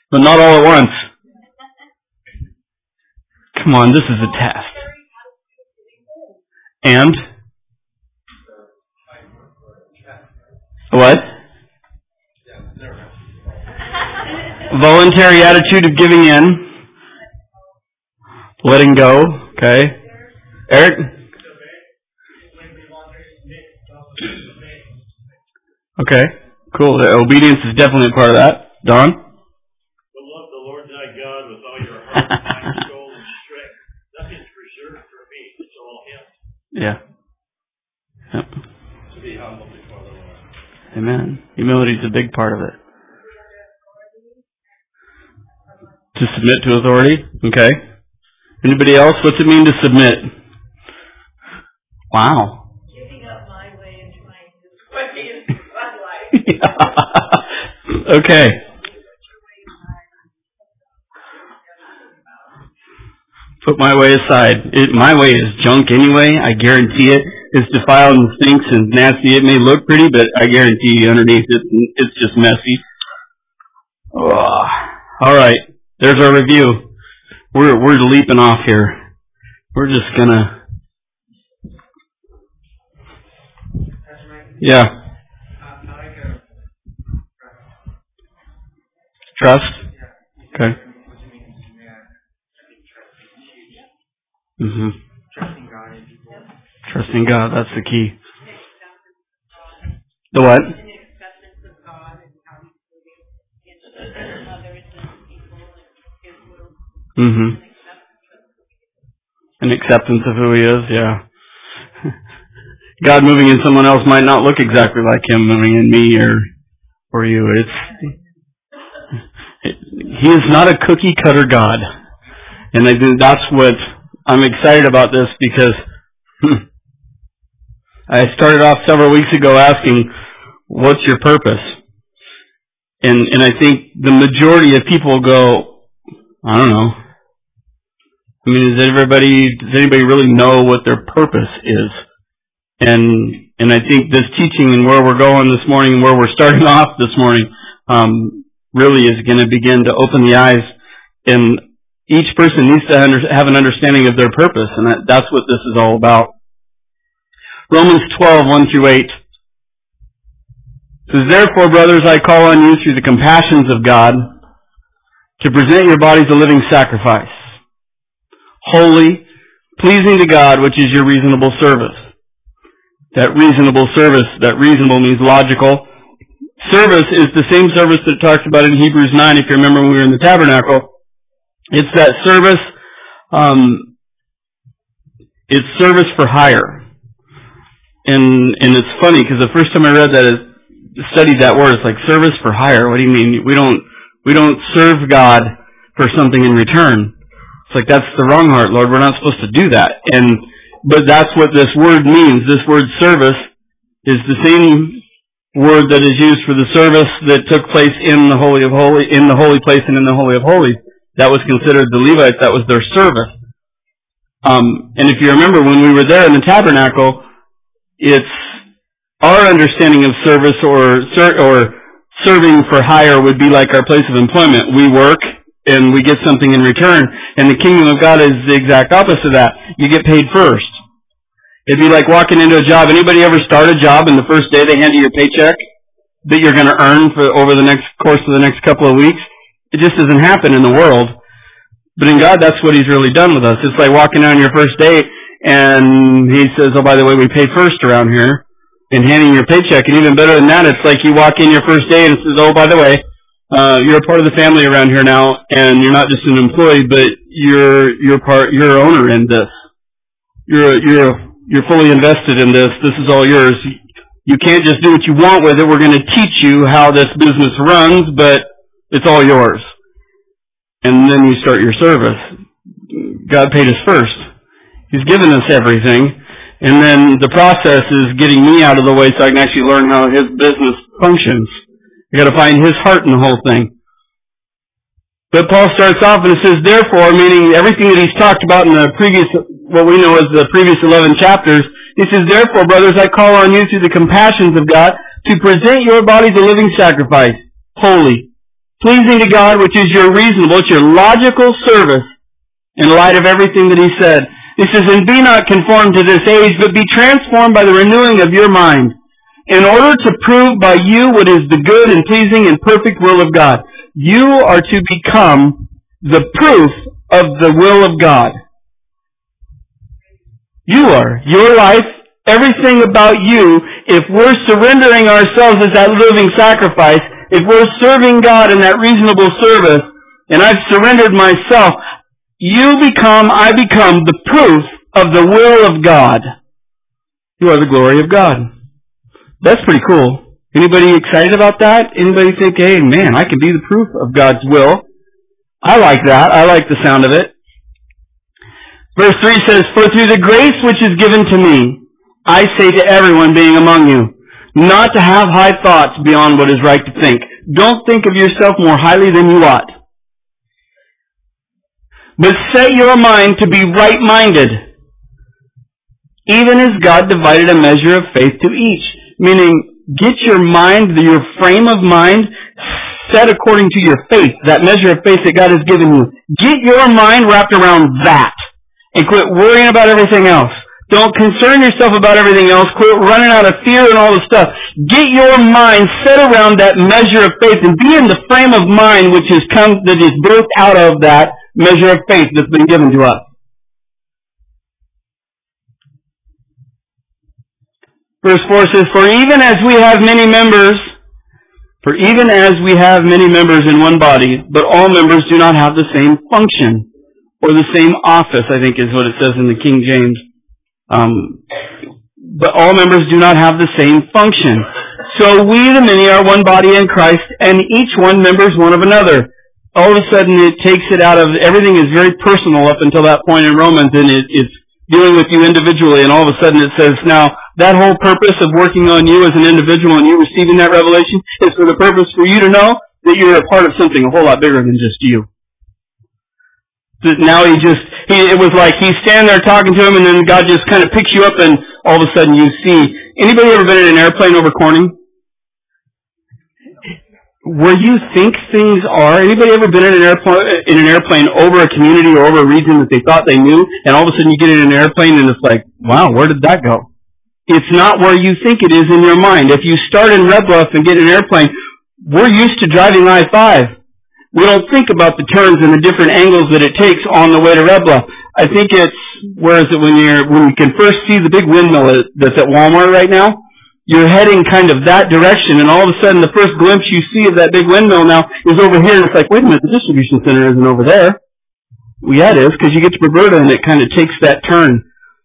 but not all at once. Come on, this is a test. And? What? Voluntary attitude of giving in. Letting go. Okay. Eric? Okay. Cool. The obedience is definitely a part of that. Don? But love the Lord thy God with all your heart, mind, soul, and strength. Nothing's reserved for me. It's all Him. Yeah. Yep. To be humble before the Lord. Amen. Humility is a big part of it. To submit to authority? Okay. Anybody else? What's it mean to submit? Wow. Giving up my way and trying to do my life. Okay. Put my way aside. My way is junk anyway. I guarantee it. It's defiled and stinks and nasty. It may look pretty, but I guarantee you underneath it, it's just messy. All right. There's our review. We're leaping off here. We're just gonna. Yeah. Trust. Okay. Mhm. Trusting God. That's the key. The what? Mm-hmm. An acceptance of who He is, yeah. God moving in someone else might not look exactly like Him moving in me or you. He is not a cookie cutter God. And I think that's what I'm excited about this, because I started off several weeks ago asking, what's your purpose? And I think the majority of people go, I don't know. I mean, does anybody really know what their purpose is? And I think this teaching and where we're going this morning and where we're starting off this morning really is going to begin to open the eyes. And each person needs to have an understanding of their purpose, and that's what this is all about. Romans 12:1-8 says, "Therefore, brothers, I call on you through the compassions of God to present your bodies a living sacrifice, holy, pleasing to God, which is your reasonable service." That reasonable means logical. Service is the same service that it talks about in Hebrews 9, if you remember when we were in the tabernacle. It's that service, it's service for hire. And it's funny, because the first time I read that, studied that word, it's like, service for hire. What do you mean? We don't serve God for something in return. It's like, that's the wrong heart, Lord. We're not supposed to do that. But that's what this word means. This word service is the same word that is used for the service that took place in the Holy of Holies, in the holy place and in the Holy of Holies. That was considered the Levites. That was their service. And if you remember when we were there in the tabernacle, it's our understanding of service or serving for hire would be like our place of employment. We work and we get something in return. And the kingdom of God is the exact opposite of that. You get paid first. It'd be like walking into a job. Anybody ever start a job and the first day they hand you your paycheck that you're going to earn over the next course of the next couple of weeks? It just doesn't happen in the world. But in God, that's what He's really done with us. It's like walking on your first day and He says, oh, by the way, we pay first around here, and handing your paycheck. And even better than that, it's like you walk in your first day and it says, oh, by the way, you're a part of the family around here now, and you're not just an employee, but you're an owner in this. You're fully invested in this. This is all yours. You can't just do what you want with it. We're going to teach you how this business runs, but it's all yours. And then you start your service. God paid us first. He's given us everything. And then the process is getting me out of the way so I can actually learn how His business functions. You got to find His heart in the whole thing. But Paul starts off and it says, therefore, meaning everything that he's talked about in the previous, what we know as the previous 11 chapters, he says, therefore, brothers, I call on you through the compassions of God to present your bodies a living sacrifice, holy, pleasing to God, which is your reasonable, it's your logical service in light of everything that he said. He says, and be not conformed to this age, but be transformed by the renewing of your mind, in order to prove by you what is the good and pleasing and perfect will of God. You are to become the proof of the will of God. You are. Your life, everything about you, if we're surrendering ourselves as that living sacrifice, if we're serving God in that reasonable service, and I've surrendered myself, I become the proof of the will of God. You are the glory of God. That's pretty cool. Anybody excited about that? Anybody think, hey, man, I can be the proof of God's will? I like that. I like the sound of it. Verse 3 says, for through the grace which is given to me, I say to everyone being among you, not to have high thoughts beyond what is right to think. Don't think of yourself more highly than you ought. But set your mind to be right-minded, even as God divided a measure of faith to each. Meaning, get your mind, your frame of mind, set according to your faith, that measure of faith that God has given you. Get your mind wrapped around that, and quit worrying about everything else. Don't concern yourself about everything else. Quit running out of fear and all this stuff. Get your mind set around that measure of faith, and be in the frame of mind that is birthed out of that measure of faith that's been given to us. Verse 4 says, For even as we have many members in one body, but all members do not have the same function, or the same office, I think is what it says in the King James. But all members do not have the same function. So we, the many, are one body in Christ, and each one members one of another. All of a sudden it takes it out of, everything is very personal up until that point in Romans, and it's dealing with you individually, and all of a sudden it says, now, that whole purpose of working on you as an individual and you receiving that revelation is for the purpose for you to know that you're a part of something a whole lot bigger than just you. Now it was like he's standing there talking to him, and then God just kind of picks you up, and all of a sudden you see. Anybody ever been in an airplane over Corning? Where you think things are? Anybody ever been in an airplane over a community or over a region that they thought they knew, and all of a sudden you get in an airplane and it's like, wow, where did that go? It's not where you think it is in your mind. If you start in Red Bluff and get in an airplane, we're used to driving I-5. We don't think about the turns and the different angles that it takes on the way to Red Bluff. I think it's, where is it, when you can first see the big windmill that's at Walmart right now? You're heading kind of that direction, and all of a sudden the first glimpse you see of that big windmill now is over here, and it's like, wait a minute, the distribution center isn't over there. Well, yeah, it is, because you get to Roberta and it kind of takes that turn.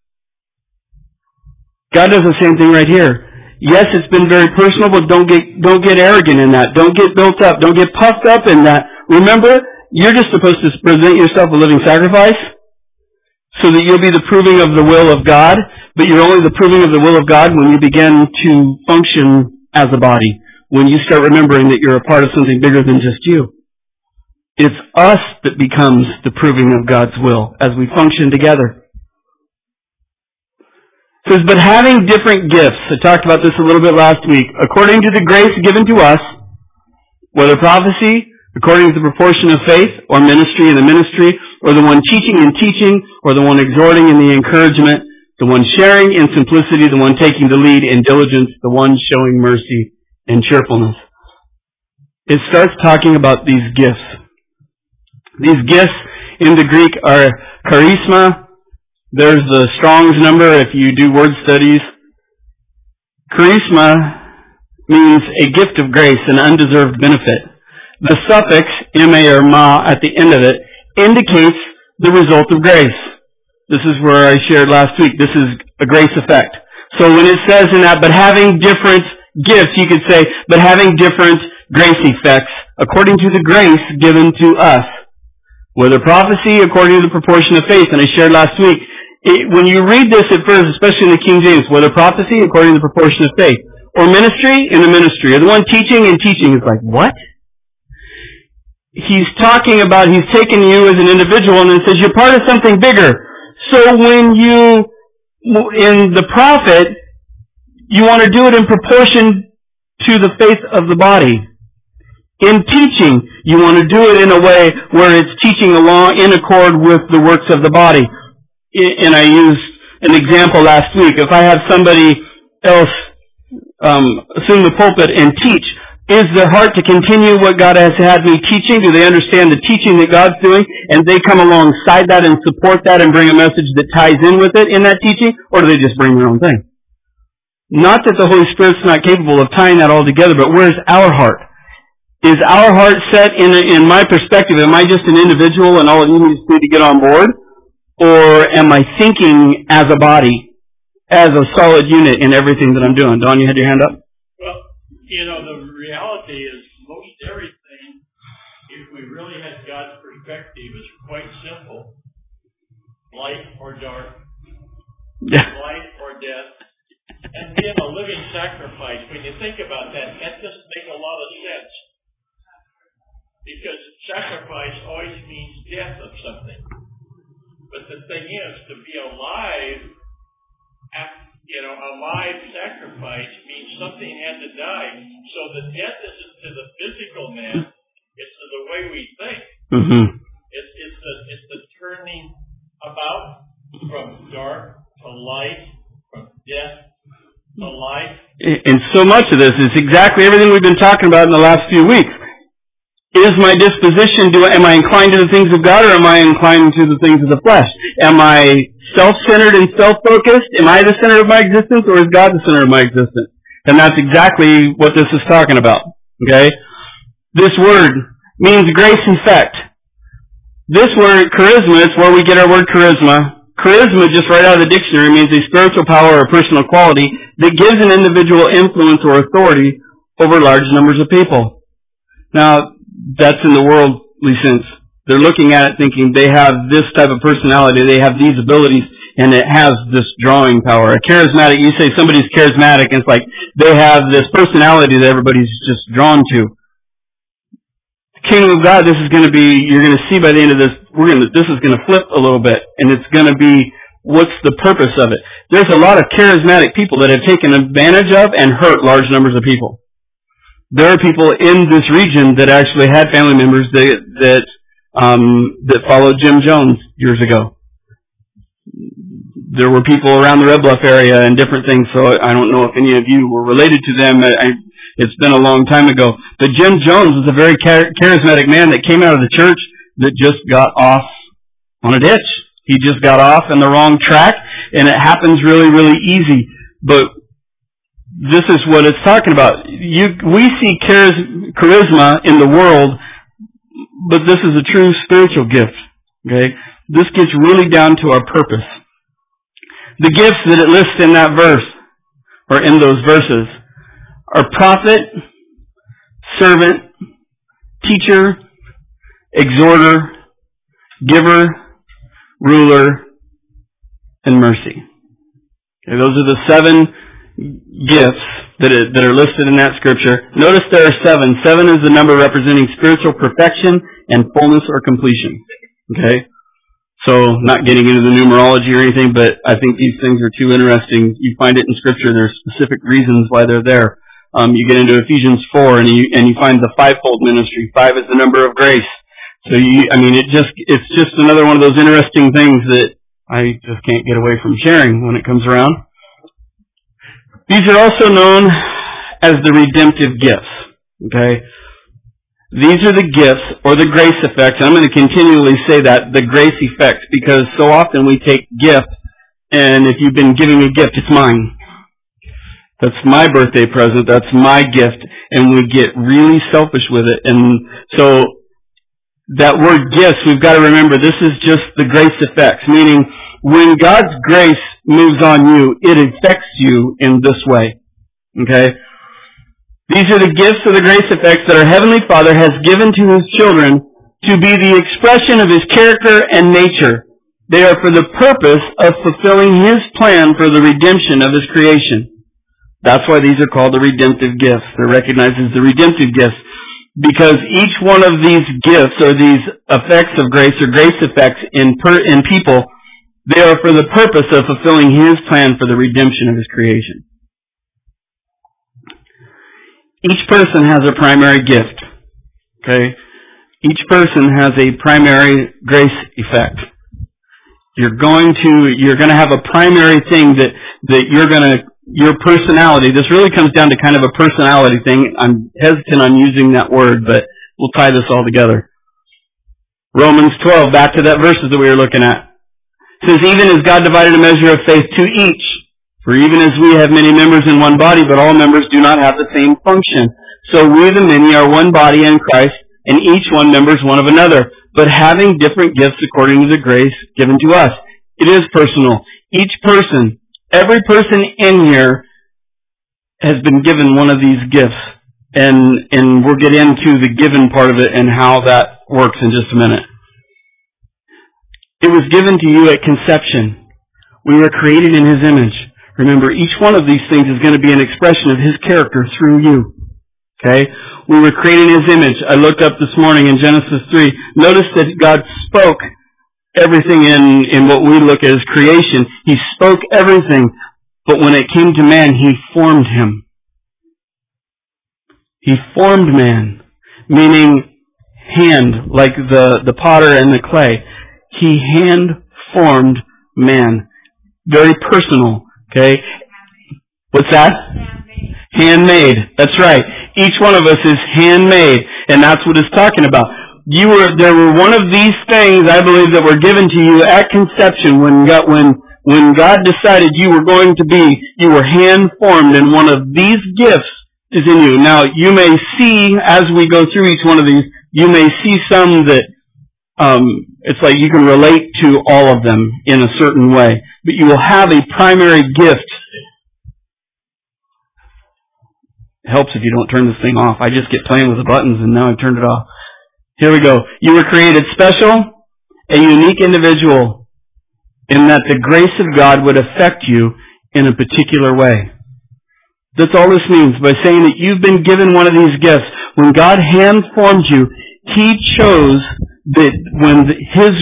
God does the same thing right here. Yes, it's been very personal, but don't get arrogant in that. Don't get built up. Don't get puffed up in that. Remember, you're just supposed to present yourself a living sacrifice so that you'll be the proving of the will of God, but you're only the proving of the will of God when you begin to function as a body, when you start remembering that you're a part of something bigger than just you. It's us that becomes the proving of God's will as we function together. It says, but having different gifts, I talked about this a little bit last week, according to the grace given to us, whether prophecy, according to the proportion of faith, or ministry in the ministry, or the one teaching in teaching, or the one exhorting in the encouragement, the one sharing in simplicity, the one taking the lead in diligence, the one showing mercy and cheerfulness. It starts talking about these gifts. These gifts in the Greek are charisma. There's the Strong's number if you do word studies. Charisma means a gift of grace, an undeserved benefit. The suffix, ma or ma, at the end of it, indicates the result of grace. This is where I shared last week. This is a grace effect. So when it says in that, but having different gifts, you could say, but having different grace effects, according to the grace given to us. Whether prophecy, according to the proportion of faith, and I shared last week, when you read this at first, especially in the King James, whether prophecy, according to the proportion of faith, or ministry, in the ministry, or the one teaching in teaching, is like, what? He's talking about, he's taken you as an individual, and it says you're part of something bigger. So when you, in the prophet, you want to do it in proportion to the faith of the body. In teaching, you want to do it in a way where it's teaching along in accord with the works of the body. And I used an example last week. If I have somebody else assume the pulpit and teach, is their heart to continue what God has had me teaching? Do they understand the teaching that God's doing, and they come alongside that and support that and bring a message that ties in with it in that teaching? Or do they just bring their own thing? Not that the Holy Spirit's not capable of tying that all together, but where's our heart? Is our heart set in my perspective? Am I just an individual and all of you need to get on board? Or am I thinking as a body, as a solid unit in everything that I'm doing? Don, you had your hand up? Well, the reality is most everything, if we really had God's perspective, is quite simple. Light or dark, life or death, and then a living sacrifice. When you think about that doesn't make a lot of sense. Because sacrifice always means death of something. But the thing is, to be alive, a live sacrifice means something had to die. So the death isn't to the physical man, it's to the way we think. Mm-hmm. It's the turning about from dark to light, from death to life. And so much of this is exactly everything we've been talking about in the last few weeks. Is my disposition, am I inclined to the things of God, or am I inclined to the things of the flesh? Am I self-centered and self-focused? Am I the center of my existence, or is God the center of my existence? And that's exactly what this is talking about. Okay? This word means grace and effect. This word, charisma, is where we get our word charisma. Charisma, just right out of the dictionary, means a spiritual power or personal quality that gives an individual influence or authority over large numbers of people. Now, that's in the worldly sense. They're looking at it thinking they have this type of personality, they have these abilities, and it has this drawing power. A charismatic, you say somebody's charismatic, and it's like they have this personality that everybody's just drawn to. The kingdom of God, this is going to be, you're going to see by the end of this, this is going to flip a little bit, and it's going to be, what's the purpose of it? There's a lot of charismatic people that have taken advantage of and hurt large numbers of people. There are people in this region that actually had family members that followed Jim Jones years ago. There were people around the Red Bluff area and different things, so I don't know if any of you were related to them. It's been a long time ago. But Jim Jones was a very charismatic man that came out of the church that just got off on a ditch. He just got off on the wrong track, and it happens really, really easy. But this is what it's talking about. We see charisma in the world, but this is a true spiritual gift. Okay, this gets really down to our purpose. The gifts that it lists in that verse, or in those verses, are prophet, servant, teacher, exhorter, giver, ruler, and mercy. Okay, those are the 7 gifts that are listed in that scripture. Notice there are 7. 7 is the number representing spiritual perfection and fullness or completion. Okay? So, not getting into the numerology or anything, but I think these things are too interesting. You find it in scripture. There's specific reasons why they're there. You get into Ephesians 4 and you find the 5-fold ministry. 5 is the number of grace. So it's just another one of those interesting things that I just can't get away from sharing when it comes around. These are also known as the redemptive gifts. Okay? These are the gifts, or the grace effects. I'm going to continually say that, the grace effects, because so often we take gift, and if you've been giving me a gift, it's mine. That's my birthday present, that's my gift, and we get really selfish with it. And so, that word gifts, we've got to remember, this is just the grace effects, meaning when God's grace moves on you, it affects you in this way. Okay? These are the gifts of the grace effects that our Heavenly Father has given to His children to be the expression of His character and nature. They are for the purpose of fulfilling His plan for the redemption of His creation. That's why these are called the redemptive gifts. They're recognized as the redemptive gifts. Because each one of these gifts, or these effects of grace, or grace effects in people, they are for the purpose of fulfilling His plan for the redemption of His creation. Each person has a primary gift. Okay? Each person has a primary grace effect. You're going to have a primary thing that your personality, this really comes down to kind of a personality thing. I'm hesitant on using that word, but we'll tie this all together. Romans 12, back to that verses that we were looking at. It says, even as God divided a measure of faith to each, for even as we have many members in one body, but all members do not have the same function. So we the many are one body in Christ, and each one members one of another, but having different gifts according to the grace given to us. It is personal. Each person, every person in here has been given one of these gifts. And we'll get into the given part of it and how that works in just a minute. It was given to you at conception. We were created in His image. Remember, each one of these things is going to be an expression of His character through you. Okay? We were created in His image. I looked up this morning in Genesis 3. Notice that God spoke everything in what we look at as creation. He spoke everything. But when it came to man, He formed him. He formed man, meaning hand, like the potter and the clay. He hand-formed man. Very personal, okay? What's that? Handmade. That's right. Each one of us is handmade, and that's what it's talking about. There were one of these things, I believe, that were given to you at conception when God decided you were hand-formed, and one of these gifts is in you. Now, you may see, as we go through each one of these, you may see some that it's like you can relate to all of them in a certain way. But you will have a primary gift. It helps if you don't turn this thing off. I just get playing with the buttons and now I've turned it off. Here we go. You were created special, a unique individual, in that the grace of God would affect you in a particular way. That's all this means by saying that you've been given one of these gifts. When God hand-formed you, He chose that His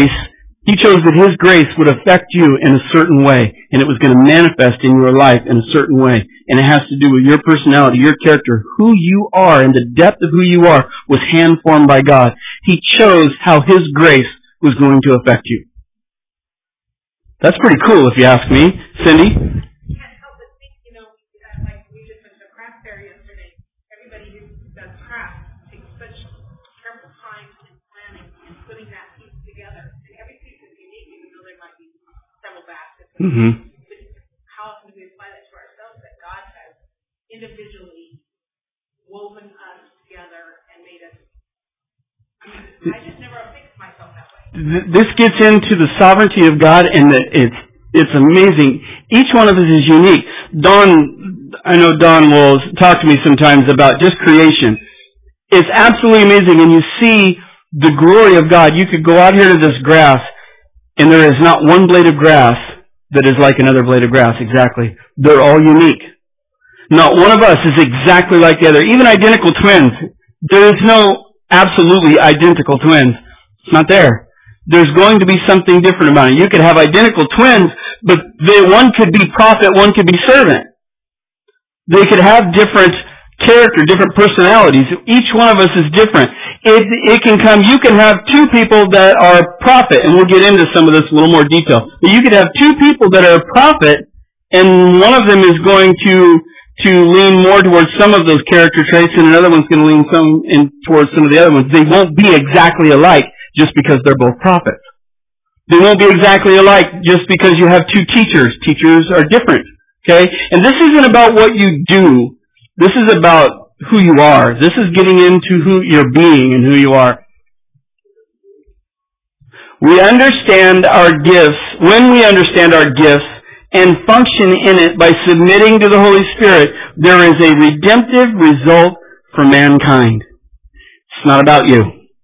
grace would affect you in a certain way, and it was going to manifest in your life in a certain way. And it has to do with your personality, your character, who you are, and the depth of who you are was hand-formed by God. He chose how His grace was going to affect you. That's pretty cool if you ask me. Cindy? Mm-hmm. How often do we apply that to ourselves, that God has individually woven us together and made us? I just never fixed myself that way. This gets into the sovereignty of God, and it's amazing. Each one of us is unique. I know Don will talk to me sometimes about just creation. It's absolutely amazing, and you see the glory of God. You could go out here to this grass, and there is not one blade of grass that is like another blade of grass, exactly. They're all unique. Not one of us is exactly like the other. Even identical twins. There is no absolutely identical twins. It's not there. There's going to be something different about it. You could have identical twins, but one could be prophet, one could be servant. They could have different character, different personalities. Each one of us is different. You can have two people that are prophet, and we'll get into some of this in a little more detail. But you could have two people that are prophet, and one of them is going to lean more towards some of those character traits, and another one's going to lean towards some of the other ones. They won't be exactly alike just because they're both prophets. They won't be exactly alike just because you have two teachers. Teachers are different. Okay? And this isn't about what you do. This is about who you are. This is getting into who you're being and who you are. We understand our gifts, when we understand our gifts and function in it by submitting to the Holy Spirit, there is a redemptive result for mankind. It's not about you.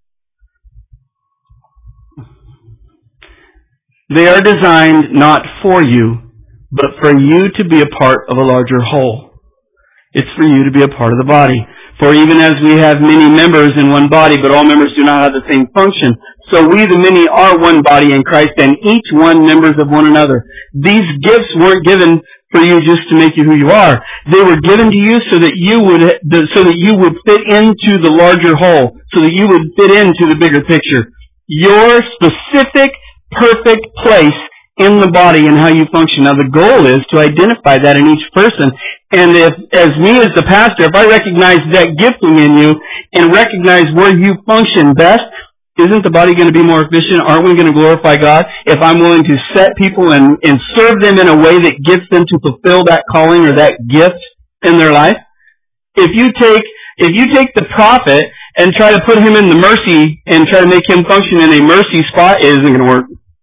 They are designed not for you, but for you to be a part of a larger whole. It's for you to be a part of the body. For even as we have many members in one body, but all members do not have the same function, so we the many are one body in Christ, and each one members of one another. These gifts weren't given for you just to make you who you are. They were given to you so that you would fit into the larger whole, so that you would fit into the bigger picture. Your specific, perfect place in the body and how you function. Now the goal is to identify that in each person. And as me as the pastor, if I recognize that gifting in you and recognize where you function best, isn't the body going to be more efficient? Aren't we going to glorify God if I'm willing to set people and serve them in a way that gets them to fulfill that calling or that gift in their life? If you take the prophet and try to put him in the mercy and try to make him function in a mercy spot, it isn't going to work.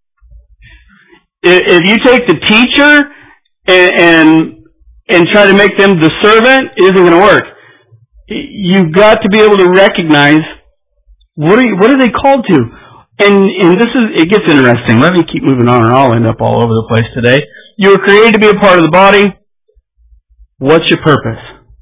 If you take the teacher and try to make them the servant, it isn't going to work. You've got to be able to recognize what are they called to? And it gets interesting. Let me keep moving on or I'll end up all over the place today. You were created to be a part of the body. What's your purpose?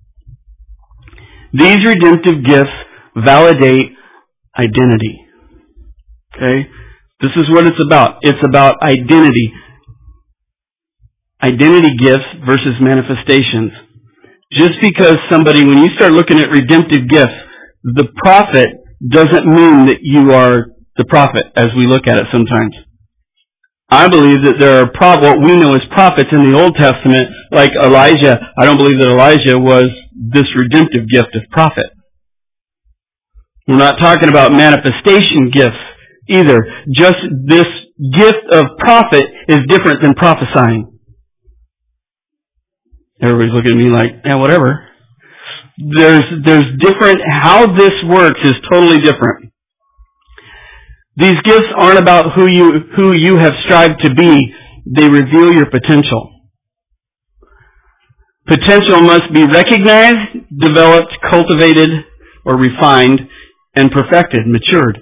These redemptive gifts validate identity. Okay? This is what it's about. It's about identity. Identity gifts versus manifestations. Just because somebody, when you start looking at redemptive gifts, the prophet doesn't mean that you are the prophet, as we look at it sometimes. I believe that there are what we know as prophets in the Old Testament, like Elijah. I don't believe that Elijah was this redemptive gift of prophet. We're not talking about manifestation gifts either. Just this gift of prophet is different than prophesying. Everybody's looking at me like, yeah, whatever. There's different, how this works is totally different. These gifts aren't about who you have strived to be. They reveal your potential. Potential must be recognized, developed, cultivated, or refined, and perfected, matured.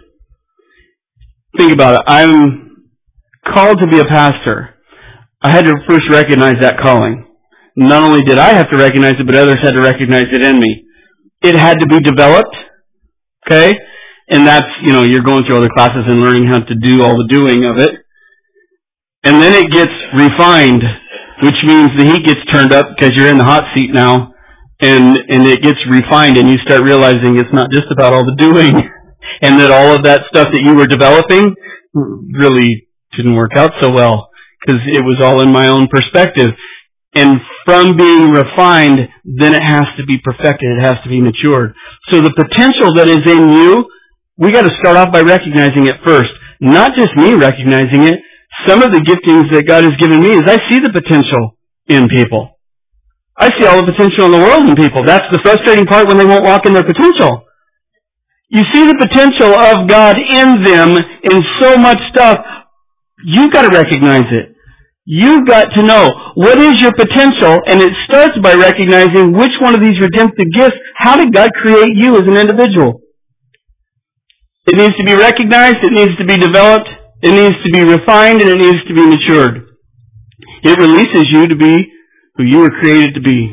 Think about it. I'm called to be a pastor. I had to first recognize that calling. Not only did I have to recognize it, but others had to recognize it in me. It had to be developed, okay? And that's, you're going through other classes and learning how to do all the doing of it. And then it gets refined, which means the heat gets turned up because you're in the hot seat now, and it gets refined, and you start realizing it's not just about all the doing, and that all of that stuff that you were developing really didn't work out so well, because it was all in my own perspective. And from being refined, then it has to be perfected. It has to be matured. So the potential that is in you, we got to start off by recognizing it first. Not just me recognizing it. Some of the giftings that God has given me is I see the potential in people. I see all the potential in the world in people. That's the frustrating part when they won't walk in their potential. You see the potential of God in them in so much stuff. You've got to recognize it. You've got to know what is your potential, and it starts by recognizing which one of these redemptive gifts, how did God create you as an individual? It needs to be recognized, it needs to be developed, it needs to be refined, and it needs to be matured. It releases you to be who you were created to be.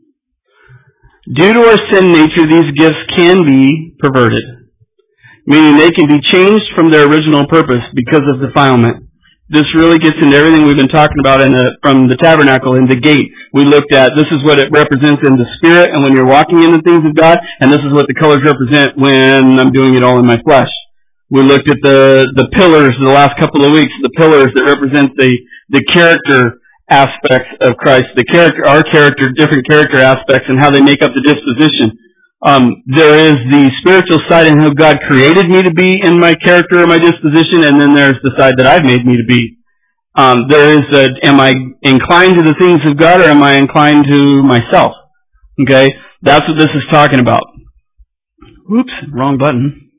Due to our sin nature, these gifts can be perverted, meaning they can be changed from their original purpose because of defilement. This really gets into everything we've been talking about from the tabernacle in the gate. We looked at this is what it represents in the spirit and when you're walking in the things of God, and this is what the colors represent when I'm doing it all in my flesh. We looked at the pillars the last couple of weeks, the pillars that represent the character aspects of Christ, our character, different character aspects, and how they make up the disposition. There is the spiritual side and who God created me to be in my character or my disposition, and then there's the side that I've made me to be. There is am I inclined to the things of God or am I inclined to myself? Okay? That's what this is talking about. Oops, wrong button.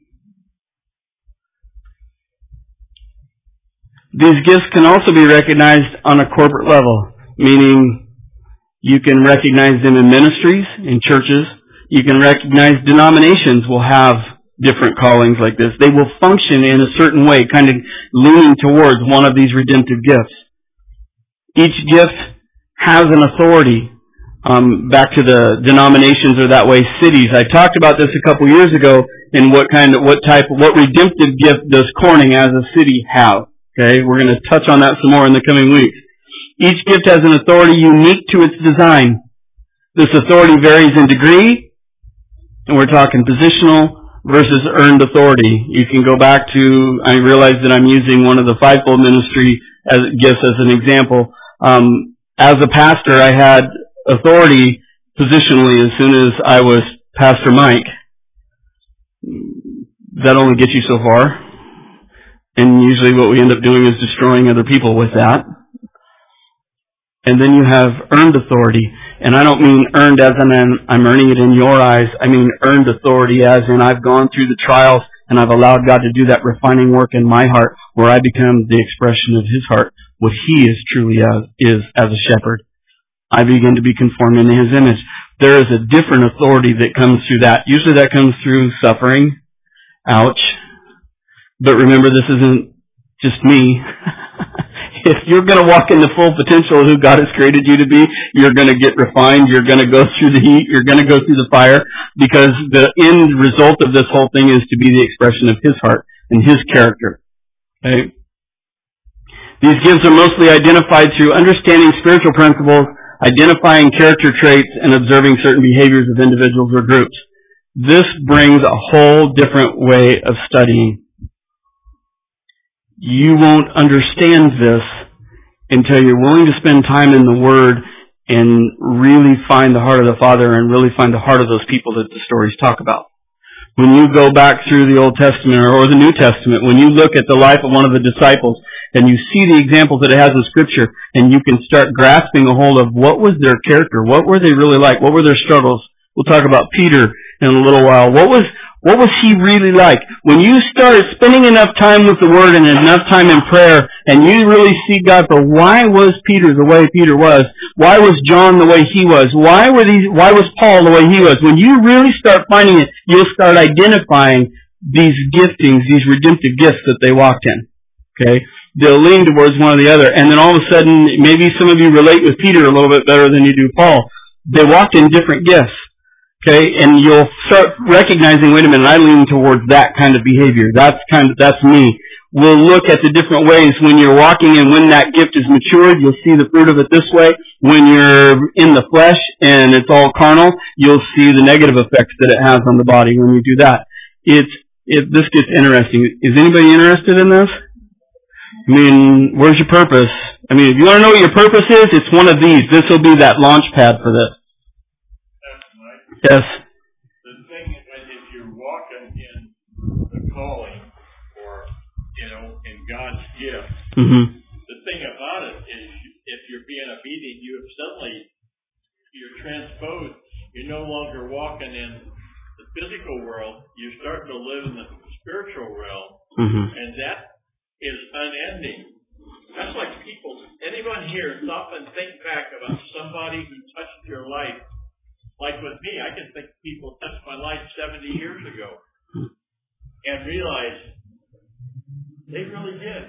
These gifts can also be recognized on a corporate level, meaning you can recognize them in ministries, in churches. You can recognize denominations will have different callings like this. They will function in a certain way, kind of leaning towards one of these redemptive gifts. Each gift has an authority. Back to the denominations or that way cities. I talked about this a couple years ago in what redemptive gift does Corning as a city have. Okay, we're going to touch on that some more in the coming weeks. Each gift has an authority unique to its design. This authority varies in degree, and we're talking positional versus earned authority. You can go back to, I realize that I'm using one of the fivefold ministry gifts as an example. As a pastor, I had authority positionally as soon as I was Pastor Mike. That only gets you so far. And usually what we end up doing is destroying other people with that. And then you have earned authority. And I don't mean earned as in I'm earning it in your eyes. I mean earned authority as in I've gone through the trials and I've allowed God to do that refining work in my heart where I become the expression of His heart, what He is truly is as a shepherd. I begin to be conformed into His image. There is a different authority that comes through that. Usually that comes through suffering. Ouch. But remember, this isn't just me. If you're going to walk in the full potential of who God has created you to be, you're going to get refined, you're going to go through the heat, you're going to go through the fire, because the end result of this whole thing is to be the expression of His heart and His character. Okay? These gifts are mostly identified through understanding spiritual principles, identifying character traits, and observing certain behaviors of individuals or groups. This brings a whole different way of studying. You won't understand this until you're willing to spend time in the Word and really find the heart of the Father and really find the heart of those people that the stories talk about. When you go back through the Old Testament or the New Testament, when you look at the life of one of the disciples and you see the examples that it has in Scripture and you can start grasping a hold of what was their character, what were they really like, what were their struggles. We'll talk about Peter in a little while. What was he really like? When you start spending enough time with the Word and enough time in prayer, and you really see God for why was Peter the way Peter was? Why was John the way he was? Why was Paul the way he was? When you really start finding it, you'll start identifying these giftings, these redemptive gifts that they walked in. Okay? They'll lean towards one or the other. And then all of a sudden, maybe some of you relate with Peter a little bit better than you do Paul. They walked in different gifts. Okay, and you'll start recognizing, wait a minute, I lean towards that kind of behavior. That's me. We'll look at the different ways when you're walking and when that gift is matured, you'll see the fruit of it this way. When you're in the flesh and it's all carnal, you'll see the negative effects that it has on the body when you do that. This gets interesting. Is anybody interested in this? I mean, where's your purpose? I mean, if you want to know what your purpose is, it's one of these. This will be that launch pad for this. Yes. The thing is that if you're walking in the calling or, in God's gift, the thing about it is if you're being obedient, you're transposed. You're no longer walking in the physical world. You're starting to live in the spiritual realm. And that is unending. That's like anyone here stop and think back about somebody who touched your life. Like with me, I can think people touched my life 70 years ago and realize they really did.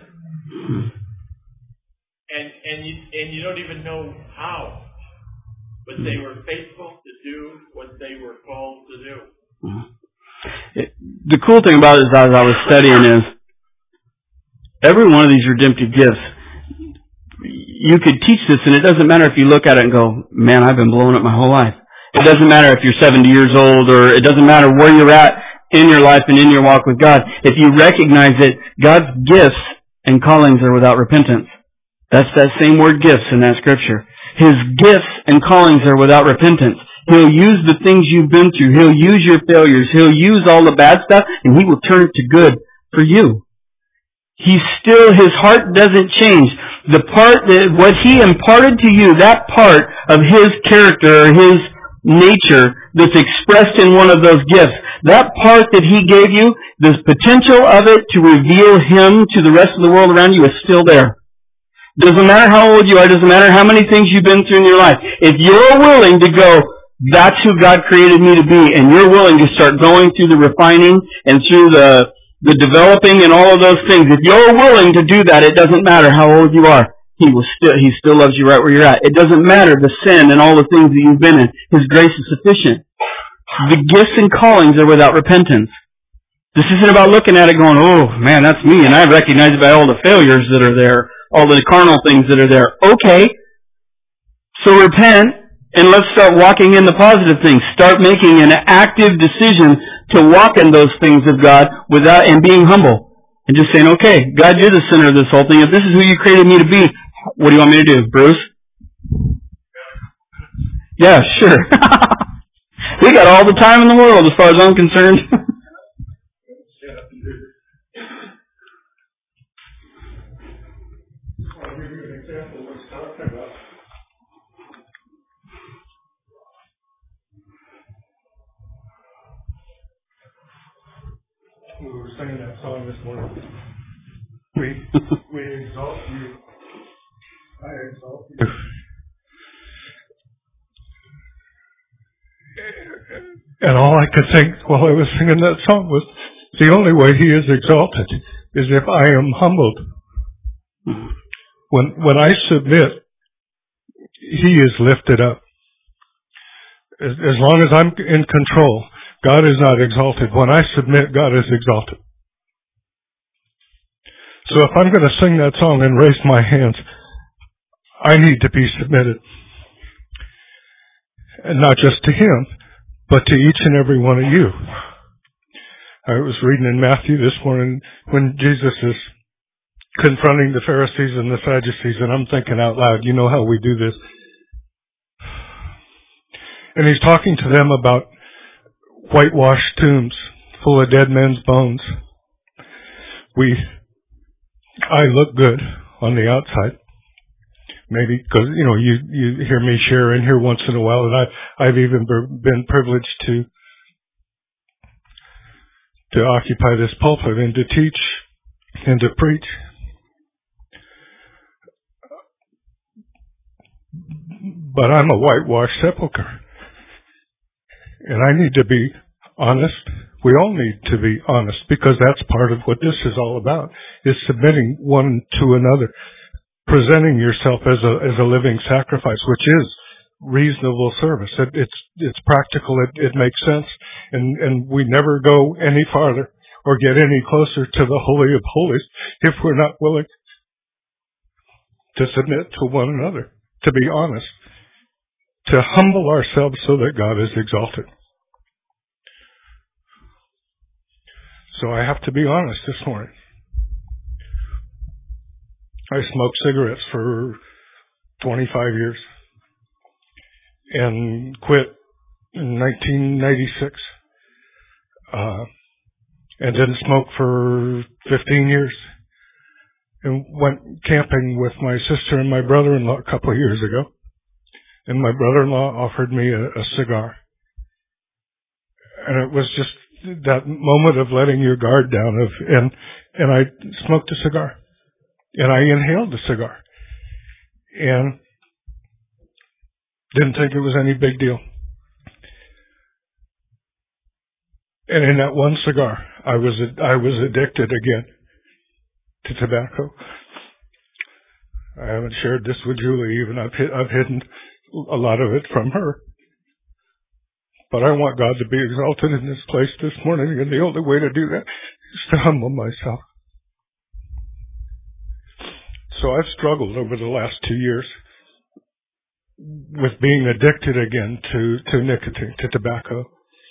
And you don't even know how, but they were faithful to do what they were called to do. The cool thing about it is, as I was studying, is every one of these redemptive gifts, you could teach this, and it doesn't matter if you look at it and go, man, I've been blowing up my whole life. It doesn't matter if you're 70 years old, or it doesn't matter where you're at in your life and in your walk with God. If you recognize it, God's gifts and callings are without repentance. That's that same word, gifts, in that Scripture. His gifts and callings are without repentance. He'll use the things you've been through. He'll use your failures. He'll use all the bad stuff, and He will turn it to good for you. His heart doesn't change. What He imparted to you, that part of His character, or His nature that's expressed in one of those gifts, that part that He gave you, the potential of it to reveal Him to the rest of the world around you is still there. Doesn't matter how old you are, doesn't matter how many things you've been through in your life. If you're willing to go, that's who God created me to be, and you're willing to start going through the refining and through the developing and all of those things, if you're willing to do that, it doesn't matter how old you are. He still loves you right where you're at. It doesn't matter the sin and all the things that you've been in. His grace is sufficient. The gifts and callings are without repentance. This isn't about looking at it going, oh, man, that's me, and I recognize it by all the failures that are there, all the carnal things that are there. Okay, So repent, and let's start walking in the positive things. Start making an active decision to walk in those things of God and being humble. And just saying, okay, God, you're the center of this whole thing. If this is who you created me to be, what do you want me to do, Bruce? Yeah, sure. We got all the time in the world as far as I'm concerned. I'll give you an example of what he's talking about. We were singing that song this morning. We exalt you. I exalt you. And all I could think while I was singing that song was, the only way he is exalted is if I am humbled. When I submit, he is lifted up. As long as I'm in control, God is not exalted. When I submit, God is exalted. So if I'm going to sing that song and raise my hands, I need to be submitted. And not just to him, but to each and every one of you. I was reading in Matthew this morning when Jesus is confronting the Pharisees and the Sadducees, and I'm thinking out loud, you know how we do this. And he's talking to them about whitewashed tombs full of dead men's bones. I look good on the outside. Maybe because, you hear me share in here once in a while, and I've even been privileged to occupy this pulpit and to teach and to preach. But I'm a whitewashed sepulcher. And I need to be honest. We all need to be honest, because that's part of what this is all about, is submitting one to another, presenting yourself as a living sacrifice, which is reasonable service. It's practical. It makes sense. And we never go any farther or get any closer to the Holy of Holies if we're not willing to submit to one another, to be honest, to humble ourselves so that God is exalted. So I have to be honest this morning. I smoked cigarettes for 25 years and quit in 1996 and didn't smoke for 15 years and went camping with my sister and my brother-in-law a couple of years ago. And my brother-in-law offered me a cigar. And it was just that moment of letting your guard down and I smoked a cigar. And I inhaled the cigar. And didn't think it was any big deal. And in that one cigar, I was addicted again to tobacco. I haven't shared this with Julie even. I've hidden a lot of it from her. But I want God to be exalted in this place this morning, and the only way to do that is to humble myself. So I've struggled over the last 2 years with being addicted again to nicotine, to tobacco.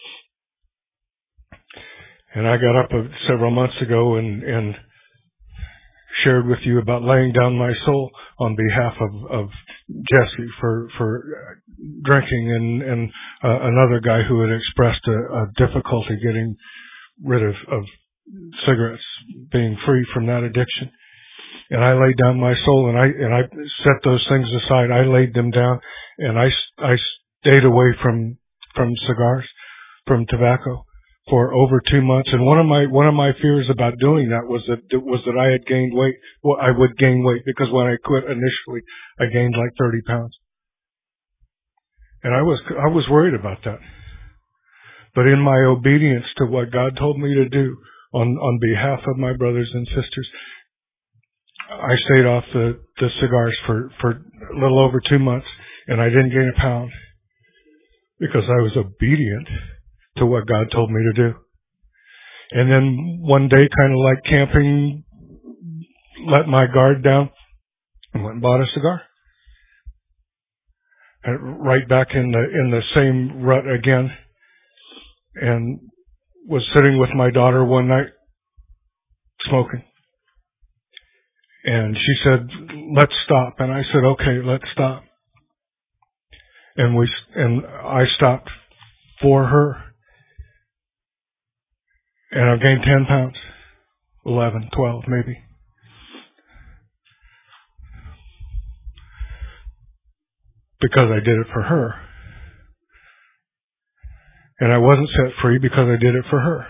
And I got up several months ago and shared with you about laying down my soul on behalf of Jesse for drinking and another guy who had expressed a difficulty getting rid of cigarettes, being free from that addiction. And I laid down my soul and I set those things aside. I laid them down and I stayed away from cigars, from tobacco for over 2 months. And one of my fears about doing that was that I had gained weight. Well, I would gain weight because when I quit initially, I gained like 30 pounds. And I was worried about that. But in my obedience to what God told me to do on behalf of my brothers and sisters, I stayed off the cigars for a little over 2 months, and I didn't gain a pound because I was obedient to what God told me to do. And then one day, kind of like camping, let my guard down and went and bought a cigar. right back in the same rut again, and was sitting with my daughter one night smoking. And she said, "Let's stop." And I said, "Okay, let's stop." And I stopped for her. And I've gained 10 pounds. 11, 12 maybe. Because I did it for her. And I wasn't set free because I did it for her.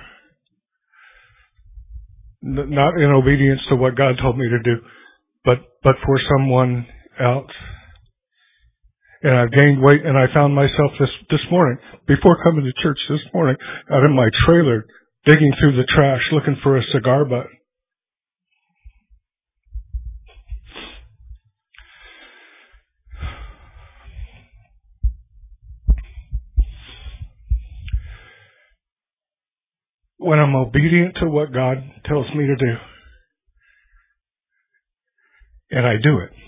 Not in obedience to what God told me to do, but for someone else. And I've gained weight, and I found myself this morning, before coming to church this morning, out in my trailer, digging through the trash looking for a cigar butt. When I'm obedient to what God tells me to do, and I do it,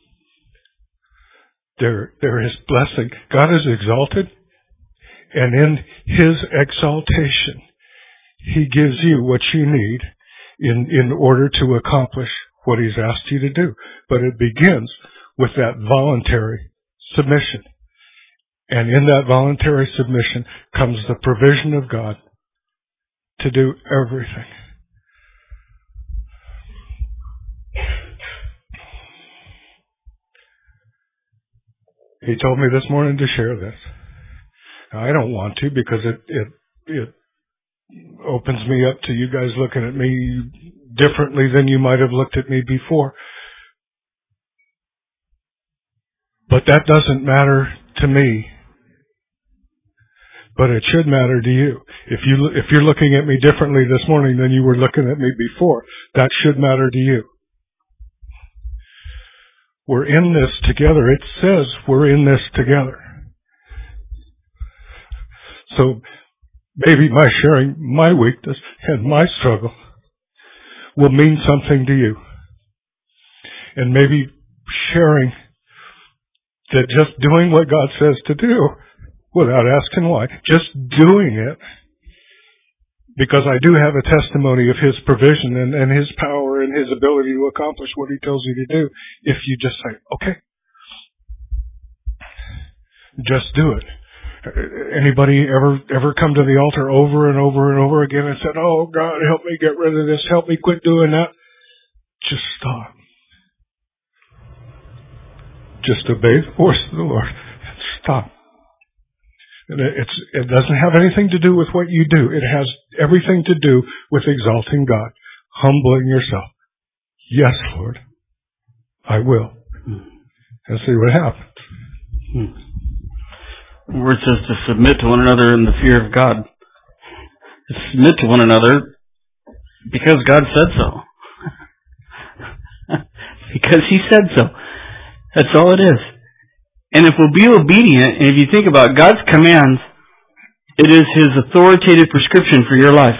there is blessing. God is exalted, and in His exaltation, He gives you what you need in order to accomplish what He's asked you to do. But it begins with that voluntary submission. And in that voluntary submission comes the provision of God to do everything. He told me this morning to share this. Now, I don't want to, because it opens me up to you guys looking at me differently than you might have looked at me before. But that doesn't matter to me. But it should matter to you. If you're looking at me differently this morning than you were looking at me before, that should matter to you. We're in this together. It says we're in this together. So maybe my sharing my weakness and my struggle will mean something to you. And maybe sharing that just doing what God says to do without asking why, just doing it, because I do have a testimony of His provision and His power and His ability to accomplish what He tells you to do. If you just say, okay, just do it. Anybody ever come to the altar over and over and over again and said, "Oh God, help me get rid of this, help me quit doing that"? Just stop. Just obey the voice of the Lord and stop. And it doesn't have anything to do with what you do. It has everything to do with exalting God, humbling yourself. Yes, Lord, I will. And see what happens. The word says to submit to one another in the fear of God. To submit to one another because God said so. Because He said so. That's all it is. And if we'll be obedient, and if you think about God's commands, it is His authoritative prescription for your life.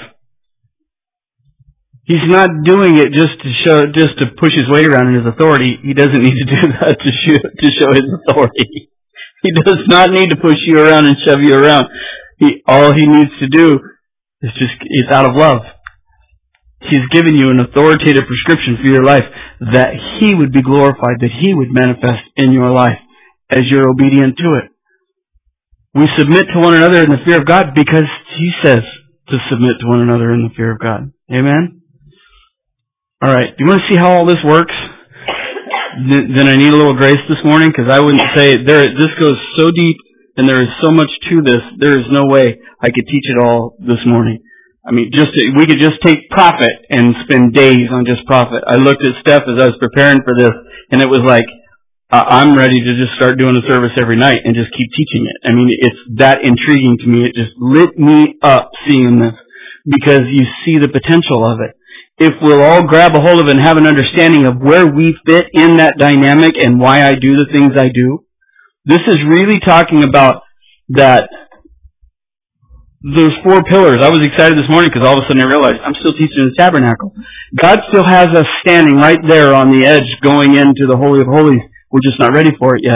He's not doing it just to push His weight around in His authority. He doesn't need to do that to show His authority. He does not need to push you around and shove you around. All He needs to do is it's out of love. He's given you an authoritative prescription for your life that He would be glorified, that He would manifest in your life as you're obedient to it. We submit to one another in the fear of God because He says to submit to one another in the fear of God. Amen? Alright, do you want to see how all this works? Then I need a little grace this morning, because I wouldn't say, this goes so deep and there is so much to this, there is no way I could teach it all this morning. I mean, we could just take profit and spend days on just profit. I looked at Steph as I was preparing for this, and it was like, I'm ready to just start doing a service every night and just keep teaching it. I mean, it's that intriguing to me. It just lit me up seeing this, because you see the potential of it. If we'll all grab a hold of it and have an understanding of where we fit in that dynamic and why I do the things I do, this is really talking about that. Those 4 pillars. I was excited this morning because all of a sudden I realized I'm still teaching the tabernacle. God still has us standing right there on the edge going into the Holy of Holies. We're just not ready for it yet.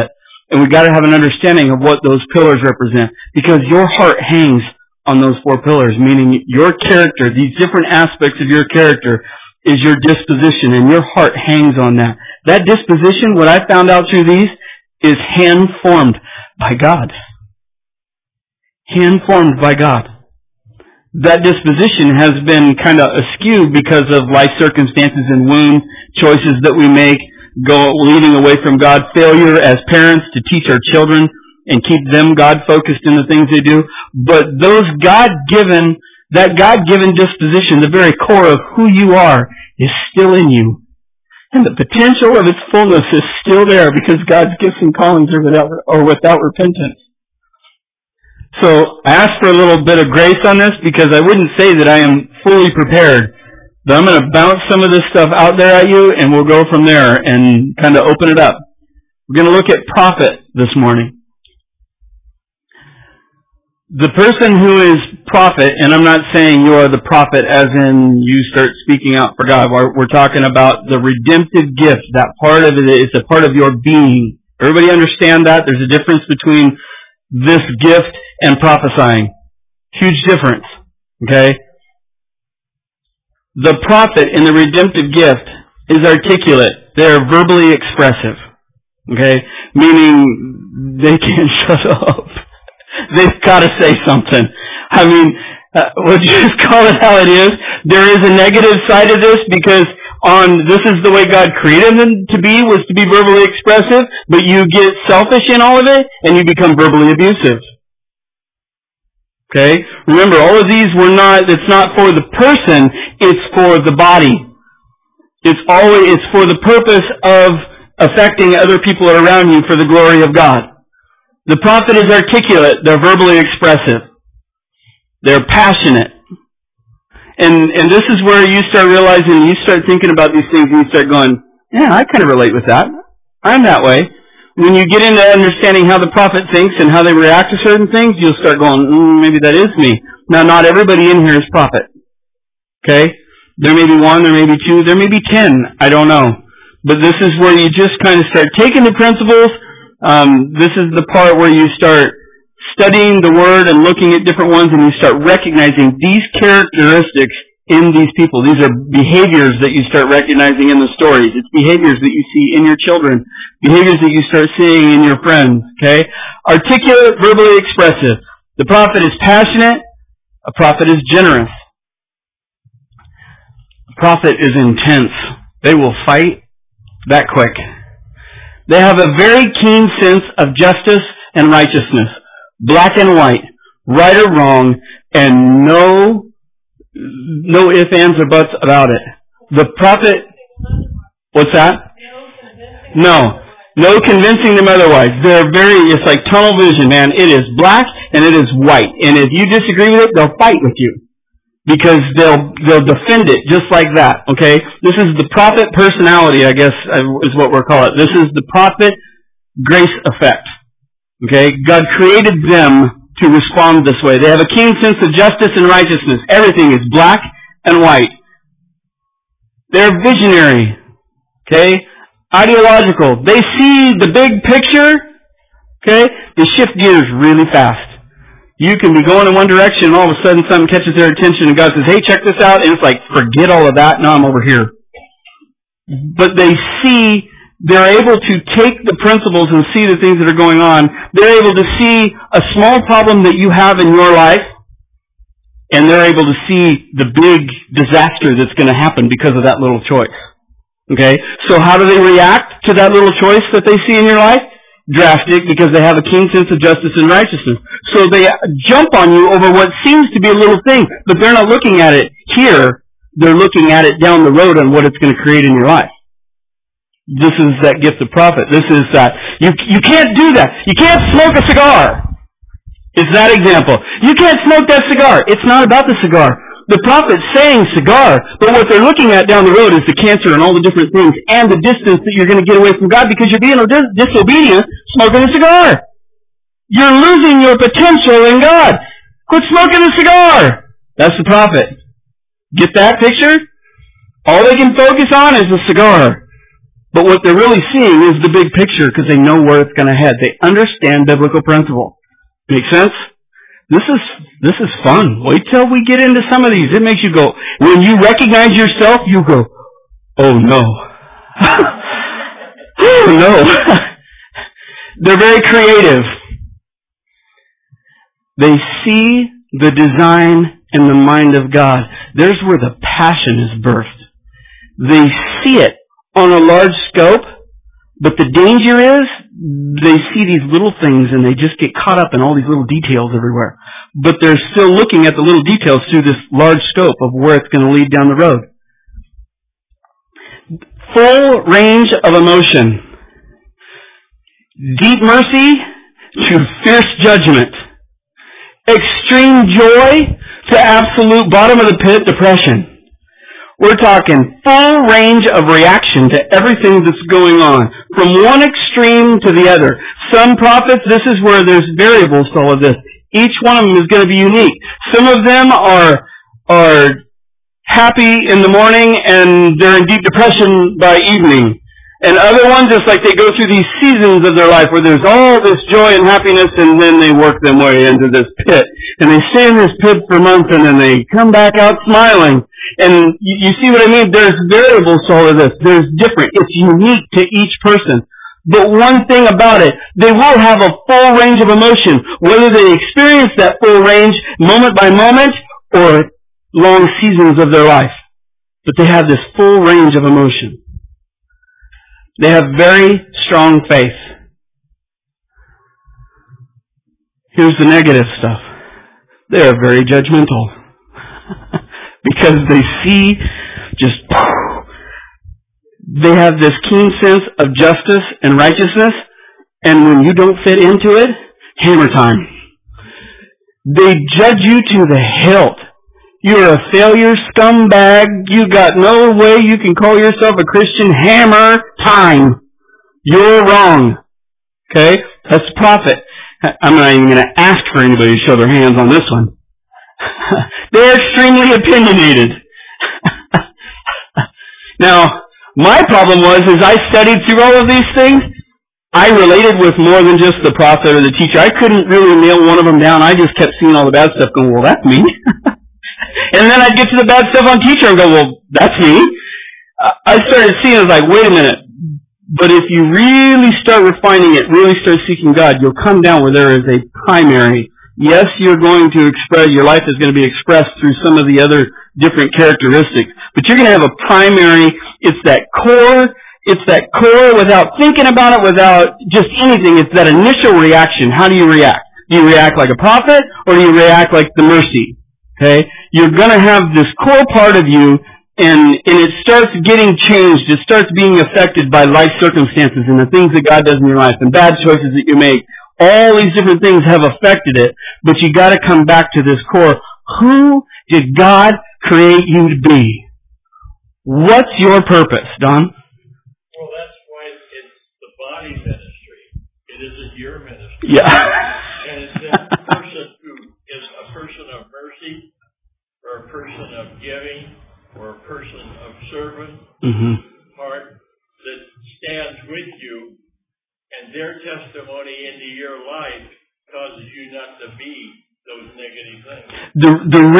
And we've got to have an understanding of what those pillars represent. Because your heart hangs on those 4 pillars, meaning your character, these different aspects of your character, is your disposition, and your heart hangs on that. That disposition, what I found out through these, is hand-formed by God. Hand-formed by God. That disposition has been kind of askew because of life circumstances and wound choices that we make, leading away from God, failure as parents to teach our children and keep them God-focused in the things they do. But that God-given disposition, the very core of who you are, is still in you. And the potential of its fullness is still there because God's gifts and callings are without repentance. So I asked for a little bit of grace on this because I wouldn't say that I am fully prepared. But I'm going to bounce some of this stuff out there at you, and we'll go from there and kind of open it up. We're going to look at prophet this morning. The person who is prophet, and I'm not saying you are the prophet as in you start speaking out for God. We're talking about the redemptive gift. That part of it is a part of your being. Everybody understand that? There's a difference between this gift and prophesying. Huge difference. Okay? The prophet in the redemptive gift is articulate. They're verbally expressive. Okay? Meaning they can't shut up. They've got to say something. I mean, would you just call it how it is? There is a negative side of this because this is the way God created them to be, was to be verbally expressive, but you get selfish in all of it and you become verbally abusive. Okay? Remember, all of these it's not for the person, it's for the body. It's for the purpose of affecting other people around you for the glory of God. The prophet is articulate. They're verbally expressive. They're passionate. And this is where you start realizing, you start thinking about these things and you start going, yeah, I kind of relate with that. I'm that way. When you get into understanding how the prophet thinks and how they react to certain things, you'll start going, maybe that is me. Now, not everybody in here is prophet. Okay? There may be 1, there may be 2, there may be 10. I don't know. But this is where you just kind of start taking the principles. This is the part where you start studying the Word and looking at different ones, and you start recognizing these characteristics in these people. These are behaviors that you start recognizing in the stories. It's behaviors that you see in your children, behaviors that you start seeing in your friends. Okay? Articulate, verbally expressive. The prophet is passionate. A prophet is generous. A prophet is intense. They will fight that quick. They have a very keen sense of justice and righteousness, black and white, right or wrong, and no ifs, ands, or buts about it. The prophet, what's that? No convincing them otherwise. It's like tunnel vision, man. It is black and it is white. And if you disagree with it, they'll fight with you. Because they'll defend it just like that, okay? This is the prophet personality, I guess, is what we're calling it. This is the prophet grace effect, okay? God created them to respond this way. They have a keen sense of justice and righteousness. Everything is black and white. They're visionary, okay? Ideological. They see the big picture, okay? They shift gears really fast. You can be going in one direction and all of a sudden something catches their attention and God says, hey, check this out. And it's like, forget all of that. Now I'm over here. But they're able to take the principles and see the things that are going on. They're able to see a small problem that you have in your life, and they're able to see the big disaster that's going to happen because of that little choice. Okay? So how do they react to that little choice that they see in your life? Drastic, because they have a keen sense of justice and righteousness. So they jump on you over what seems to be a little thing, but they're not looking at it here. They're looking at it down the road on what it's going to create in your life. This is that gift of prophet. This is that. You can't do that. You can't smoke a cigar. It's that example. You can't smoke that cigar. It's not about the cigar. The prophet's saying cigar, but what they're looking at down the road is the cancer and all the different things and the distance that you're going to get away from God because you're being disobedient smoking a cigar. You're losing your potential in God. Quit smoking a cigar. That's the prophet. Get that picture? All they can focus on is the cigar. But what they're really seeing is the big picture because they know where it's going to head. They understand biblical principle. Make sense? This is fun. Wait till we get into some of these. It makes you go, when you recognize yourself, you go, oh no. Oh no. They're very creative. They see the design and the mind of God. There's where the passion is birthed. They see it on a large scope, but the danger is they see these little things and they just get caught up in all these little details everywhere. But they're still looking at the little details through this large scope of where it's going to lead down the road. Full range of emotion. Deep mercy to fierce judgment. Extreme joy to absolute bottom of the pit depression. We're talking full range of reaction to everything that's going on, from one extreme to the other. Some prophets, this is where there's variables to all of this. Each one of them is going to be unique. Some of them are happy in the morning and they're in deep depression by evening. And other ones, it's like they go through these seasons of their life where there's all this joy and happiness and then they work their way into this pit. And they stay in this pit for months and then they come back out smiling. And you see what I mean? There's variables to all of this. There's different. It's unique to each person. But one thing about it, they will have a full range of emotion, whether they experience that full range moment by moment or long seasons of their life. But they have this full range of emotion. They have very strong faith. Here's the negative stuff. They are very judgmental. Because they see they have this keen sense of justice and righteousness, and when you don't fit into it, hammer time. They judge you to the hilt. You're a failure, scumbag. You got no way you can call yourself a Christian. Hammer time. You're wrong. Okay? That's the prophet. I'm not even going to ask for anybody to show their hands on this one. They're extremely opinionated. Now, my problem was, as I studied through all of these things, I related with more than just the prophet or the teacher. I couldn't really nail one of them down. I just kept seeing all the bad stuff going, well, that's me. And then I'd get to the bad stuff on teacher and go, well, that's me. I started seeing it, I was like, wait a minute. But if you really start refining it, really start seeking God, you'll come down where there is a primary. Yes, you're going to express, your life is going to be expressed through some of the other different characteristics. But you're going to have a primary, it's that core without thinking about it, without just anything. It's that initial reaction. How do you react? Do you react like a prophet, or do you react like the mercy? Okay? You're going to have this core part of you, and it starts getting changed. It starts being affected by life circumstances and the things that God does in your life and bad choices that you make. All these different things have affected it, but you got to come back to this core. Who did God create you to be? What's your purpose, Don? Well, that's why it's the body ministry. It isn't your ministry. Yeah. And it's a person who is a person of mercy, or a person of giving, or a person of servant heart that stands with you. And their testimony into your life causes you not to be those negative things. The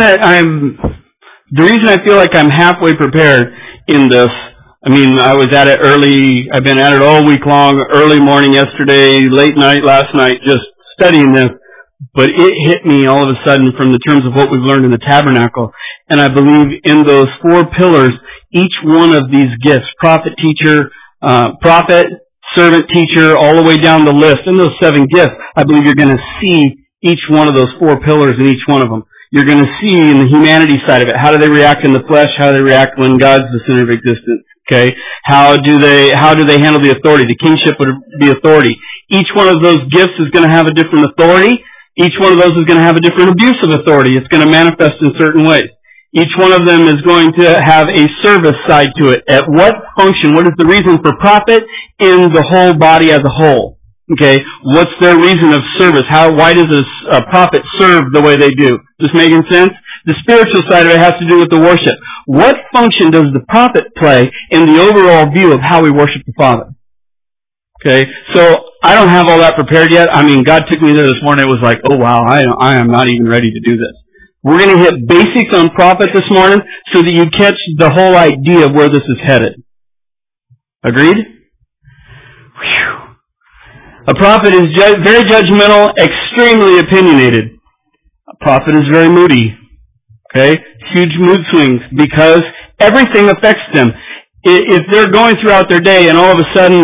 reason I feel like I'm halfway prepared in this, I mean, I was at it early, I've been at it all week long, early morning yesterday, late night last night, just studying this, but it hit me all of a sudden from the terms of what we've learned in the tabernacle. And I believe in those 4 pillars, each one of these gifts, prophet, teacher, servant, teacher, all the way down the list. In those 7 gifts, I believe you're going to see each one of those 4 pillars in each one of them. You're going to see in the humanity side of it, how do they react in the flesh, how do they react when God's the center of existence, okay? How do they handle the authority? The kingship would be authority. Each one of those gifts is going to have a different authority. Each one of those is going to have a different abuse of authority. It's going to manifest in certain ways. Each one of them is going to have a service side to it. At what function? What is the reason for profit in the whole body as a whole? Okay, what's their reason of service? Why does a prophet serve the way they do? This making sense? The spiritual side of it has to do with the worship. What function does the prophet play in the overall view of how we worship the Father? Okay, so I don't have all that prepared yet. I mean, God took me there this morning. It was like, oh wow, I am not even ready to do this. We're going to hit basics on prophet this morning so that you catch the whole idea of where this is headed. Agreed? Whew. A prophet is very judgmental, extremely opinionated. A prophet is very moody. Okay? Huge mood swings because everything affects them. If they're going throughout their day and all of a sudden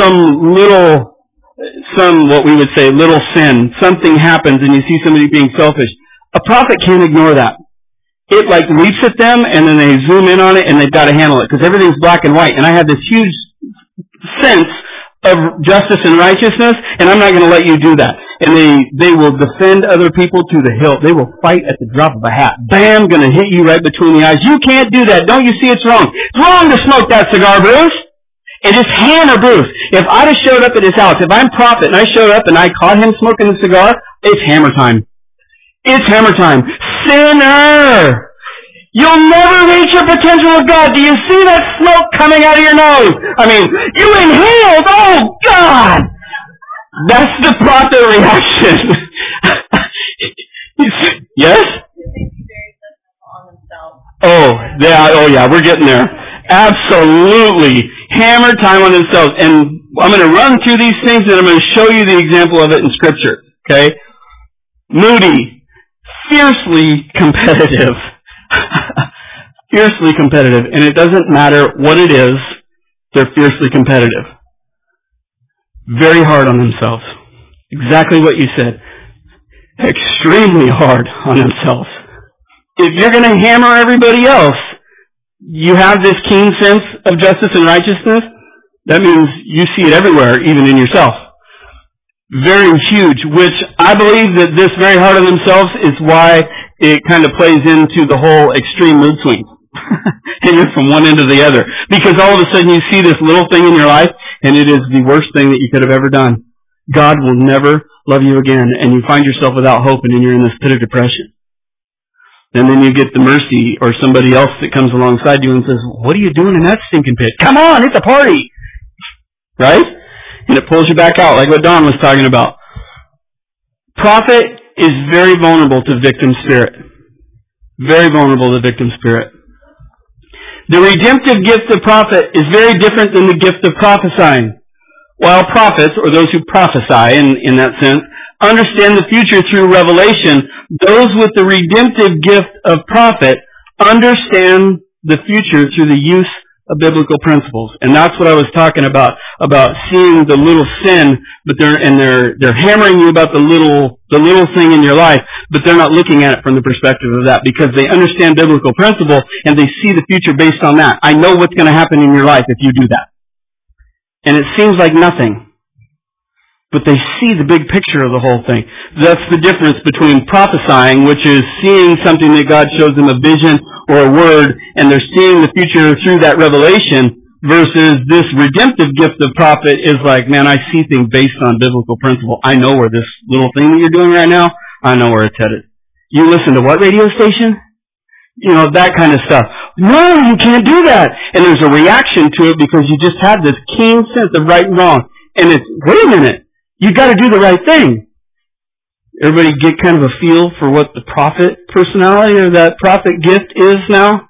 what we would say, little sin, something happens and you see somebody being selfish, a prophet can't ignore that. It like leaps at them and then they zoom in on it and they've got to handle it because everything's black and white. And I have this huge sense of justice and righteousness, and I'm not going to let you do that. And they will defend other people to the hilt. They will fight at the drop of a hat. Bam, going to hit you right between the eyes. You can't do that. Don't you see it's wrong? It's wrong to smoke that cigar, Bruce. And just hammer Bruce. If I'd have showed up at his house, if I'm prophet and I showed up and I caught him smoking a cigar, it's hammer time. It's hammer time. Sinner! You'll never reach your potential with God. Do you see that smoke coming out of your nose? I mean, you inhaled! Oh, God! That's the prophet reaction. Yes? Oh, yeah, we're getting there. Absolutely. Hammer time on themselves. And I'm going to run through these things and I'm going to show you the example of it in Scripture. Okay? Moody. Fiercely competitive. Fiercely competitive. And it doesn't matter what it is, they're fiercely competitive. Very hard on themselves. Exactly what you said. Extremely hard on themselves. If you're going to hammer everybody else, you have this keen sense of justice and righteousness. That means you see it everywhere, even in yourself. Very huge, which I believe that this very hard on themselves is why it kind of plays into the whole extreme mood swing. And you're from one end to the other. Because all of a sudden you see this little thing in your life, and it is the worst thing that you could have ever done. God will never love you again, and you find yourself without hope, and you're in this pit of depression. And then you get the mercy or somebody else that comes alongside you and says, what are you doing in that stinking pit? Come on, it's a party! Right? And it pulls you back out, like what Don was talking about. Prophet is very vulnerable to victim spirit. Very vulnerable to victim spirit. The redemptive gift of prophet is very different than the gift of prophesying. While prophets, or those who prophesy in that sense, understand the future through revelation, those with the redemptive gift of prophet understand the future through the use of biblical principles. And that's what I was talking about seeing the little sin, but they're hammering you about the little thing in your life, but they're not looking at it from the perspective of that because they understand biblical principle and they see the future based on that. I know what's going to happen in your life if you do that. And it seems like nothing. But they see the big picture of the whole thing. That's the difference between prophesying, which is seeing something that God shows them a vision or a word, and they're seeing the future through that revelation, versus this redemptive gift of prophet is like, man, I see things based on biblical principle. I know where this little thing that you're doing right now, I know where it's headed. You listen to what radio station? You know, that kind of stuff. No, you can't do that. And there's a reaction to it because you just had this keen sense of right and wrong. And it's, wait a minute. You got to do the right thing. Everybody get kind of a feel for what the prophet personality or that prophet gift is now?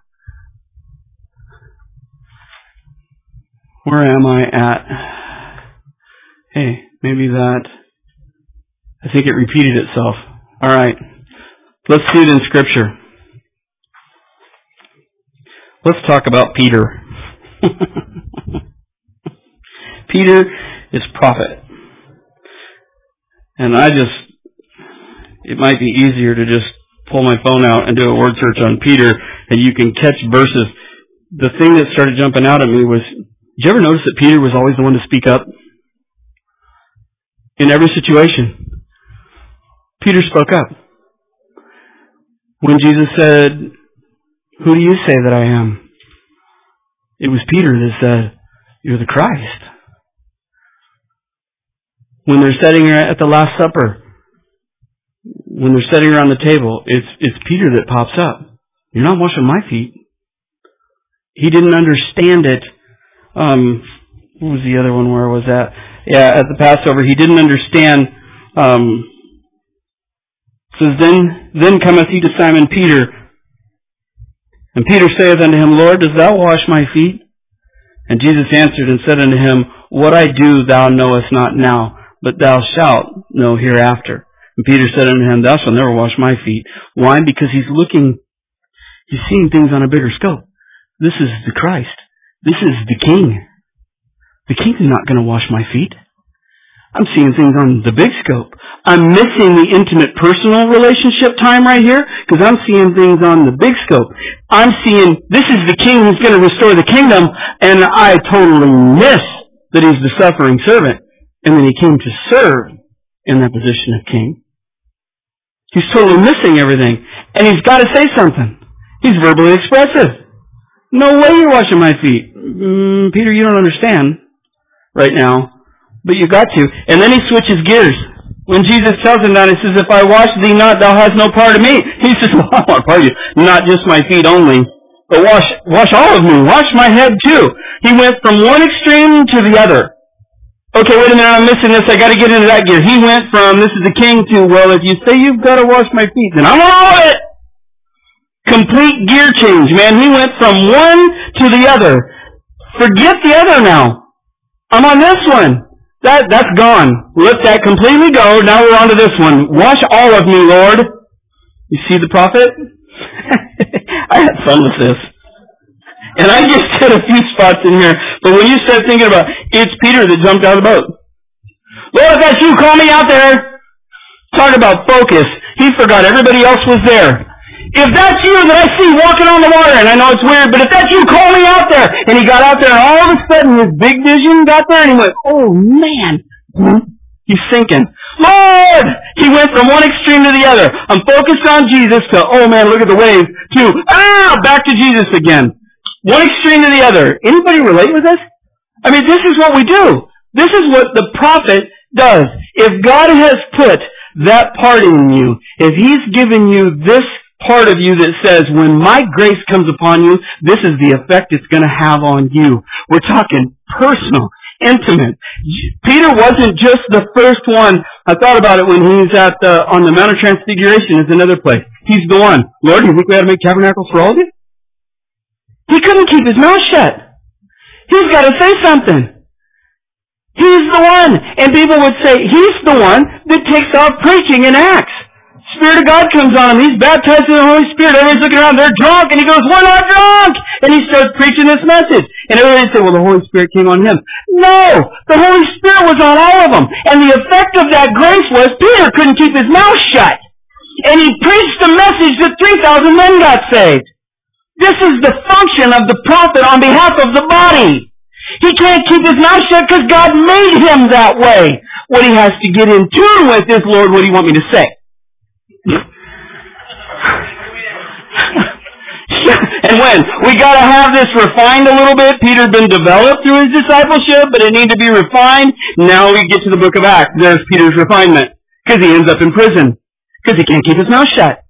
Where am I at? Hey, maybe that. I think it repeated itself. All right. Let's see it in Scripture. Let's talk about Peter. Peter is prophet. And it might be easier to just pull my phone out and do a word search on Peter, and you can catch verses. The thing that started jumping out at me was, did you ever notice that Peter was always the one to speak up? In every situation. Peter spoke up. When Jesus said, who do you say that I am? It was Peter that said, you're the Christ. When they're sitting at the Last Supper, when they're sitting around the table, it's Peter that pops up. You're not washing my feet. He didn't understand it. What was the other one where I was at? Yeah, at the Passover. He didn't understand. It says, Then cometh he to Simon Peter. And Peter saith unto him, Lord, dost thou wash my feet? And Jesus answered and said unto him, What I do thou knowest not now, but thou shalt know hereafter. And Peter said unto him, Thou shalt never wash my feet. Why? Because he's seeing things on a bigger scope. This is the Christ. This is the King. The King is not going to wash my feet. I'm seeing things on the big scope. I'm missing the intimate personal relationship time right here because I'm seeing things on the big scope. I'm seeing this is the King who's going to restore the kingdom, and I totally miss that he's the suffering servant. And then he came to serve in that position of King. He's totally missing everything. And he's got to say something. He's verbally expressive. No way you're washing my feet. Peter, you don't understand right now, but you got to. And then he switches gears. When Jesus tells him that, he says, If I wash thee not, thou hast no part of me. He says, Well, I want part of you. Not just my feet only, but wash all of me. Wash my head too. He went from one extreme to the other. Okay, wait a minute, I'm missing this. I got to get into that gear. He went from, this is the King, to, well, if you say you've got to wash my feet, then I want all of it. Complete gear change, man. He went from one to the other. Forget the other now. I'm on this one. That's gone. Let that completely go. Now we're on to this one. Wash all of me, Lord. You see the prophet? I had fun with this. And I just hit a few spots in here. But when you start thinking about it's Peter that jumped out of the boat. Lord, if that's you, call me out there. Talk about focus. He forgot everybody else was there. If that's you that I see walking on the water, and I know it's weird, but if that's you, call me out there. And he got out there, and all of a sudden his big vision got there, and he went, oh man, he's sinking. Lord! He went from one extreme to the other. I'm focused on Jesus to, oh man, look at the waves, to, back to Jesus again. One extreme to the other. Anybody relate with this? I mean, this is what we do. This is what the prophet does. If God has put that part in you, if he's given you this part of you that says, when my grace comes upon you, this is the effect it's going to have on you. We're talking personal, intimate. Peter wasn't just the first one. I thought about it when he was on the Mount of Transfiguration is another place. He's the one. Lord, do you think we ought to make tabernacles for all of you? He couldn't keep his mouth shut. He's got to say something. He's the one. And people would say, he's the one that takes off preaching in Acts. Spirit of God comes on him. He's baptized in the Holy Spirit. Everybody's looking around. They're drunk. And he goes, we're not drunk. And he starts preaching this message. And everybody said, well, the Holy Spirit came on him. No! The Holy Spirit was on all of them. And the effect of that grace was Peter couldn't keep his mouth shut. And he preached the message that 3,000 men got saved. This is the function of the prophet on behalf of the body. He can't keep his mouth shut because God made him that way. What he has to get in tune with is, Lord, what do you want me to say? And when we got to have this refined a little bit, Peter's been developed through his discipleship, but it needed to be refined. Now we get to the book of Acts. There's Peter's refinement because he ends up in prison because he can't keep his mouth shut.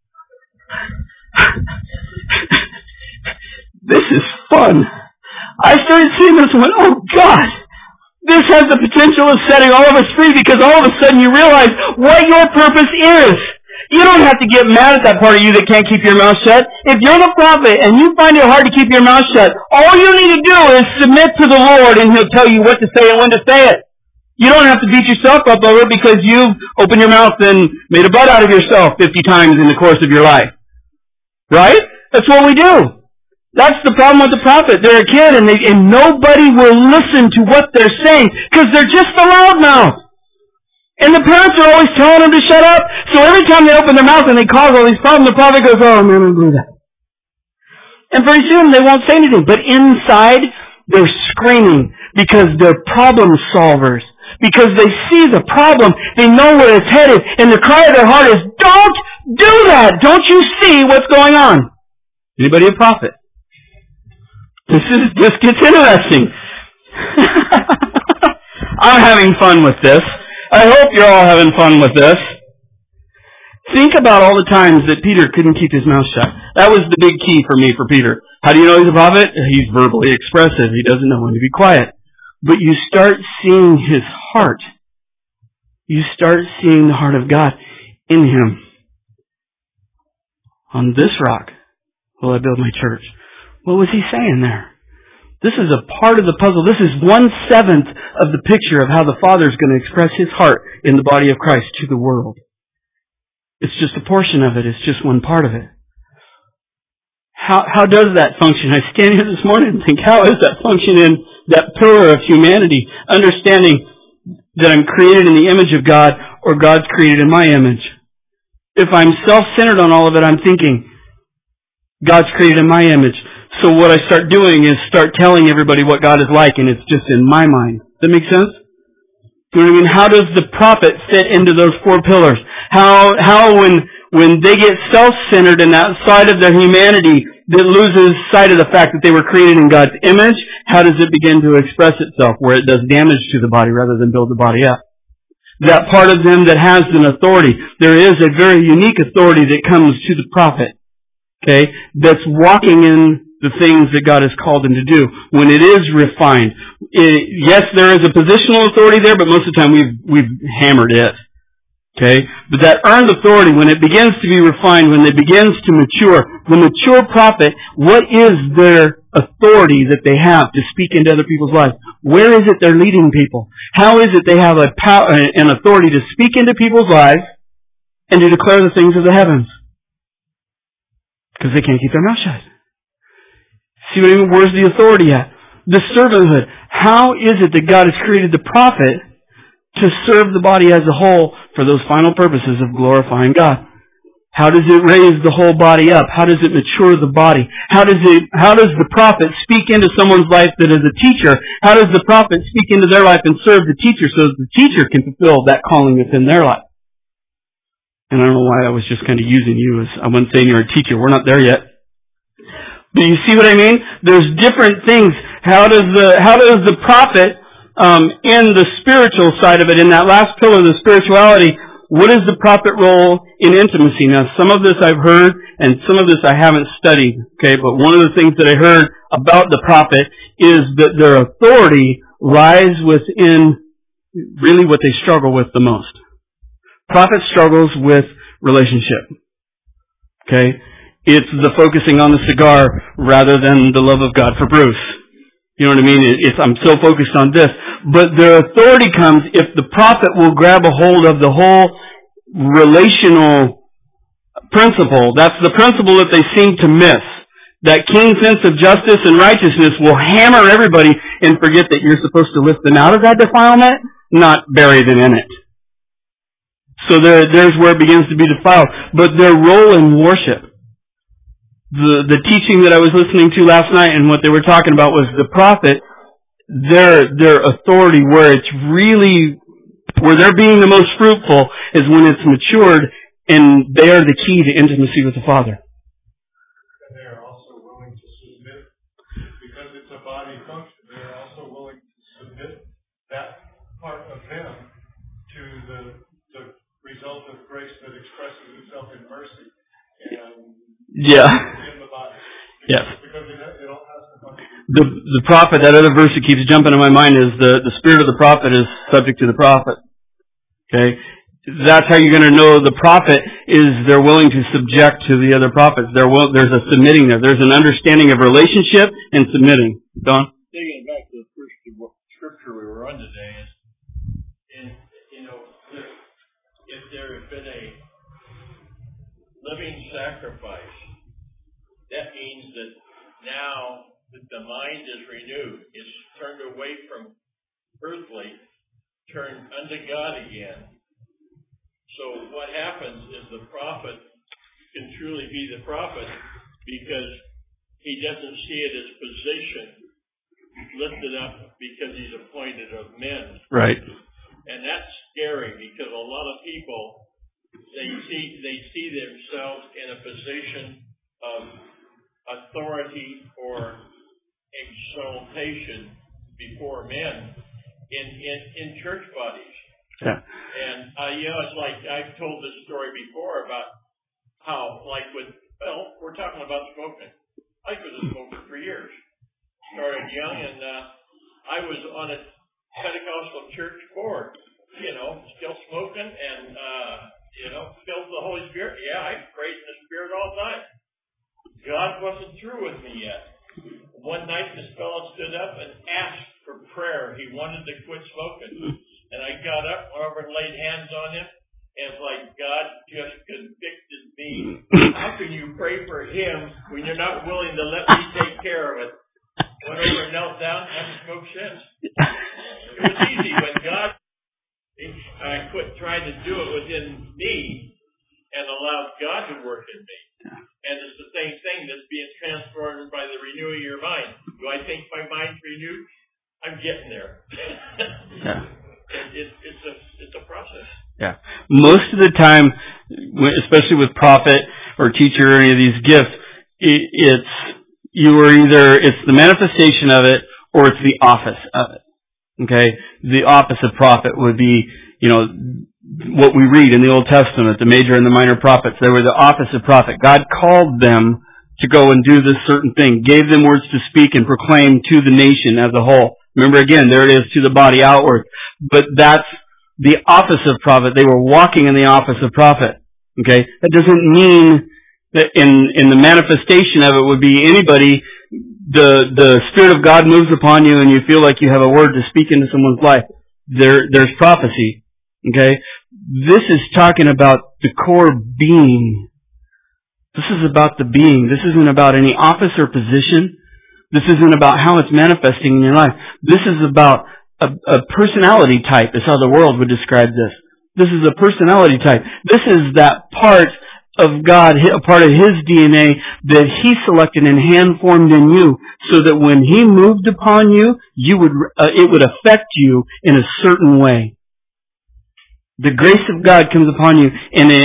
This is fun. I started seeing this and went, oh God, this has the potential of setting all of us free because all of a sudden you realize what your purpose is. You don't have to get mad at that part of you that can't keep your mouth shut. If you're the prophet and you find it hard to keep your mouth shut, all you need to do is submit to the Lord and he'll tell you what to say and when to say it. You don't have to beat yourself up over it because you've opened your mouth and made a butt out of yourself 50 times in the course of your life. Right? That's what we do. That's the problem with the prophet. They're a kid and nobody will listen to what they're saying because they're just a loudmouth. And the parents are always telling them to shut up. So every time they open their mouth and they cause all these problems, the prophet goes, oh man, I blew that. And pretty soon they won't say anything. But inside, they're screaming because they're problem solvers. Because they see the problem. They know where it's headed. And the cry of their heart is, don't do that. Don't you see what's going on? Anybody a prophet? This gets interesting. I'm having fun with this. I hope you're all having fun with this. Think about all the times that Peter couldn't keep his mouth shut. That was the big key for me for Peter. How do you know he's a prophet? He's verbally expressive. He doesn't know when to be quiet. But you start seeing his heart. You start seeing the heart of God in him. On this rock will I build my church. What was he saying there? This is a part of the puzzle. This is 1/7 of the picture of how the Father is going to express his heart in the body of Christ to the world. It's just a portion of it. It's just one part of it. How does that function? I stand here this morning and think, how is that function in that pillar of humanity? Understanding that I'm created in the image of God, or God's created in my image. If I'm self-centered on all of it, I'm thinking, God's created in my image. So what I start doing is start telling everybody what God is like, and it's just in my mind. Does that make sense? You know what I mean? How does the prophet fit into those 4 pillars? How when they get self-centered in that side of their humanity that loses sight of the fact that they were created in God's image, how does it begin to express itself where it does damage to the body rather than build the body up? That part of them that has an authority. There is a very unique authority that comes to the prophet, okay, that's walking in the things that God has called him to do. When it is refined, yes, there is a positional authority there, but most of the time we've hammered it. Okay? But that earned authority, when it begins to be refined, when it begins to mature, the mature prophet, what is their authority that they have to speak into other people's lives? Where is it they're leading people? How is it they have an authority to speak into people's lives and to declare the things of the heavens? Because they can't keep their mouth shut. See what I mean? Where's the authority at? The servanthood. How is it that God has created the prophet to serve the body as a whole for those final purposes of glorifying God? How does it raise the whole body up? How does it mature the body? How does the prophet speak into someone's life that is a teacher? How does the prophet speak into their life and serve the teacher so that the teacher can fulfill that calling within their life? And I don't know why I was just kind of using you as, I wasn't saying you're a teacher. We're not there yet. But you see what I mean? There's different things. How does the prophet, in the spiritual side of it, in that last pillar, the spirituality, what is the prophet role in intimacy? Now, some of this I've heard, and some of this I haven't studied, okay? But one of the things that I heard about the prophet is that their authority lies within really what they struggle with the most. Prophet struggles with relationship, okay? It's the focusing on the cigar rather than the love of God for Bruce. You know what I mean? I'm so focused on this. But their authority comes if the prophet will grab a hold of the whole relational principle. That's the principle that they seem to miss. That keen sense of justice and righteousness will hammer everybody and forget that you're supposed to lift them out of that defilement, not bury them in it. So there's where it begins to be defiled. But their role in worship, the teaching that I was listening to last night and what they were talking about was the prophet, their authority where it's really, where they're being the most fruitful is when it's matured and they are the key to intimacy with the Father. And they are also willing to submit, because it's a body function, they are also willing to submit that part of them to the result of grace that expresses itself in mercy. And yeah. In the body. Yes. Because it all has to function. The prophet, that other verse that keeps jumping in my mind is the spirit of the prophet is subject to the prophet. Okay? That's how you're going to know the prophet is they're willing to subject to the other prophets. There's a submitting there. There's an understanding of relationship and submitting. Don? Digging back to the first scripture we were on today is, if there had been a living sacrifice, that means that now that the mind is renewed, it's turned away from earthly, turned unto God again. So what happens is the prophet can truly be the prophet because he doesn't see it as position lifted up because he's appointed of men. Right. And that's scary because a lot of people, they see themselves in a position of authority or exaltation before men in church bodies. Yeah. And, it's like I've told this story before about how, like we're talking about smoking. I was a smoker for years. Started young, and I was on a Pentecostal church board, still smoking and, filled with the Holy Spirit. Yeah, I prayed in the Spirit all the time. God wasn't through with me yet. One night, this fellow stood up and asked for prayer. He wanted to quit smoking. And I got up, went over and laid hands on him, and it's like God just convicted me. How can you pray for him when you're not willing to let me take care of it? Went over and knelt down, haven't smoked since. It was easy when I quit trying to do it within me and allowed God to work in me. And it's the same thing that's being transformed by the renewing of your mind. Do I think my mind's renewed? I'm getting there. Yeah. It's a process. Yeah. Most of the time, especially with prophet or teacher or any of these gifts, it's the manifestation of it or it's the office of it. Okay? The office of prophet would be, what we read in the Old Testament, the major and the minor prophets. They were the office of prophet. God called them to go and do this certain thing, gave them words to speak and proclaim to the nation as a whole. Remember again, there it is, to the body outward. But that's the office of prophet. They were walking in the office of prophet. Okay? That doesn't mean that in the manifestation of it would be anybody, the Spirit of God moves upon you and you feel like you have a word to speak into someone's life. There's prophecy. Okay? This is talking about the core being. This is about the being. This isn't about any office or position. This isn't about how it's manifesting in your life. This is about a personality type, is how the world would describe this. This is a personality type. This is that part of God, a part of His DNA that He selected and hand-formed in you so that when He moved upon you, it would affect you in a certain way. The grace of God comes upon you.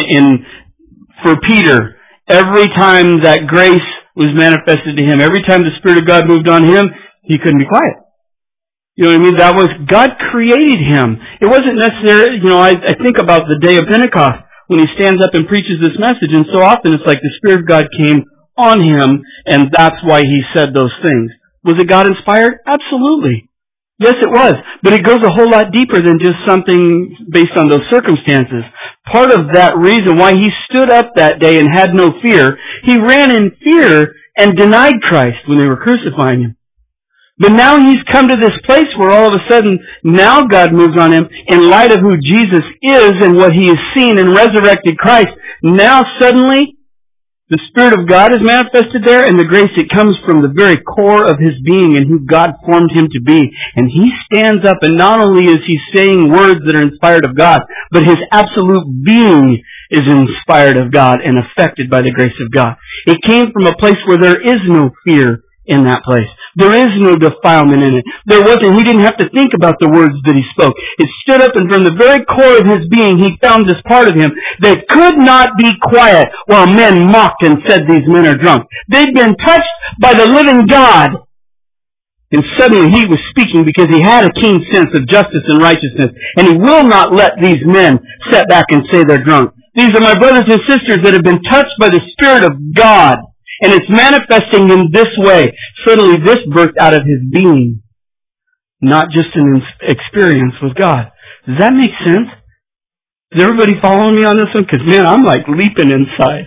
For Peter, every time that grace was manifested to him, every time the Spirit of God moved on him, he couldn't be quiet. You know what I mean? That was, God created him. It wasn't necessary, I think about the day of Pentecost when he stands up and preaches this message, and so often it's like the Spirit of God came on him, and that's why he said those things. Was it God inspired? Absolutely. Yes, it was. But it goes a whole lot deeper than just something based on those circumstances. Part of that reason why he stood up that day and had no fear, he ran in fear and denied Christ when they were crucifying him. But now he's come to this place where all of a sudden, now God moves on him in light of who Jesus is and what he has seen in resurrected Christ. Now suddenly, the Spirit of God is manifested there, and the grace that comes from the very core of his being and who God formed him to be. And he stands up, and not only is he saying words that are inspired of God, but his absolute being is inspired of God and affected by the grace of God. It came from a place where there is no fear in that place. There is no defilement in it. He didn't have to think about the words that he spoke. It stood up, and from the very core of his being, he found this part of him that could not be quiet while men mocked and said these men are drunk. They'd been touched by the living God. And suddenly he was speaking because he had a keen sense of justice and righteousness. And he will not let these men sit back and say they're drunk. These are my brothers and sisters that have been touched by the Spirit of God. And it's manifesting in this way. Suddenly this birthed out of his being. Not just an experience with God. Does that make sense? Is everybody following me on this one? Because, man, I'm like leaping inside.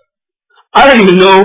I don't even know.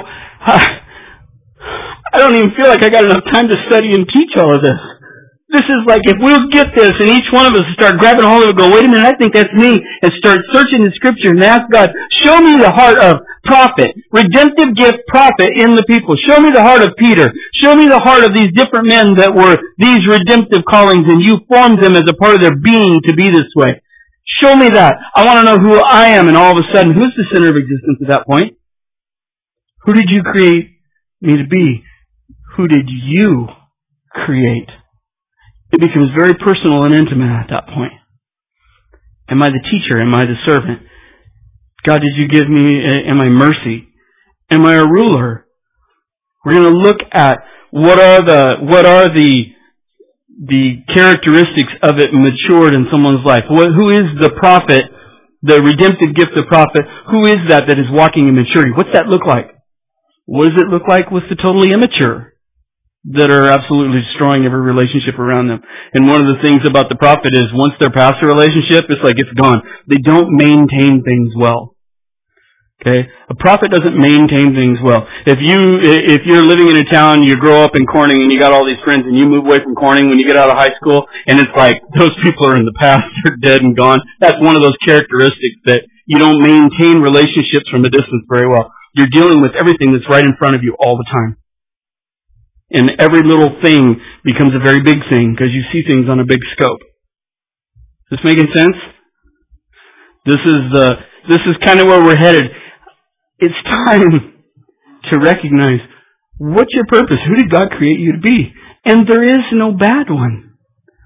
I don't even feel like I got enough time to study and teach all of this. This is like, if we'll get this and each one of us start grabbing hold of it and go, wait a minute, I think that's me, and start searching the Scripture and ask God, show me the heart of prophet, redemptive gift prophet in the people. Show me the heart of Peter. Show me the heart of these different men that were these redemptive callings, and you formed them as a part of their being to be this way. Show me that. I want to know who I am, and all of a sudden, who's the center of existence at that point? Who did you create me to be? Who did you create? It becomes very personal and intimate at that point. Am I the teacher? Am I the servant? God, did you give me, am I mercy? Am I a ruler? We're going to look at what are the the characteristics of it matured in someone's life. Who is the prophet, the redemptive gift of prophet? Who is that is walking in maturity? What's that look like? What does it look like with the totally immature that are absolutely destroying every relationship around them? And one of the things about the prophet is once they're past a relationship, it's like it's gone. They don't maintain things well. Okay? A prophet doesn't maintain things well. If you're living in a town, you grow up in Corning and you got all these friends and you move away from Corning when you get out of high school and it's like those people are in the past, they're dead and gone. That's one of those characteristics that you don't maintain relationships from a distance very well. You're dealing with everything that's right in front of you all the time. And every little thing becomes a very big thing because you see things on a big scope. Is this making sense? This is kind of where we're headed. It's time to recognize what's your purpose? Who did God create you to be? And there is no bad one.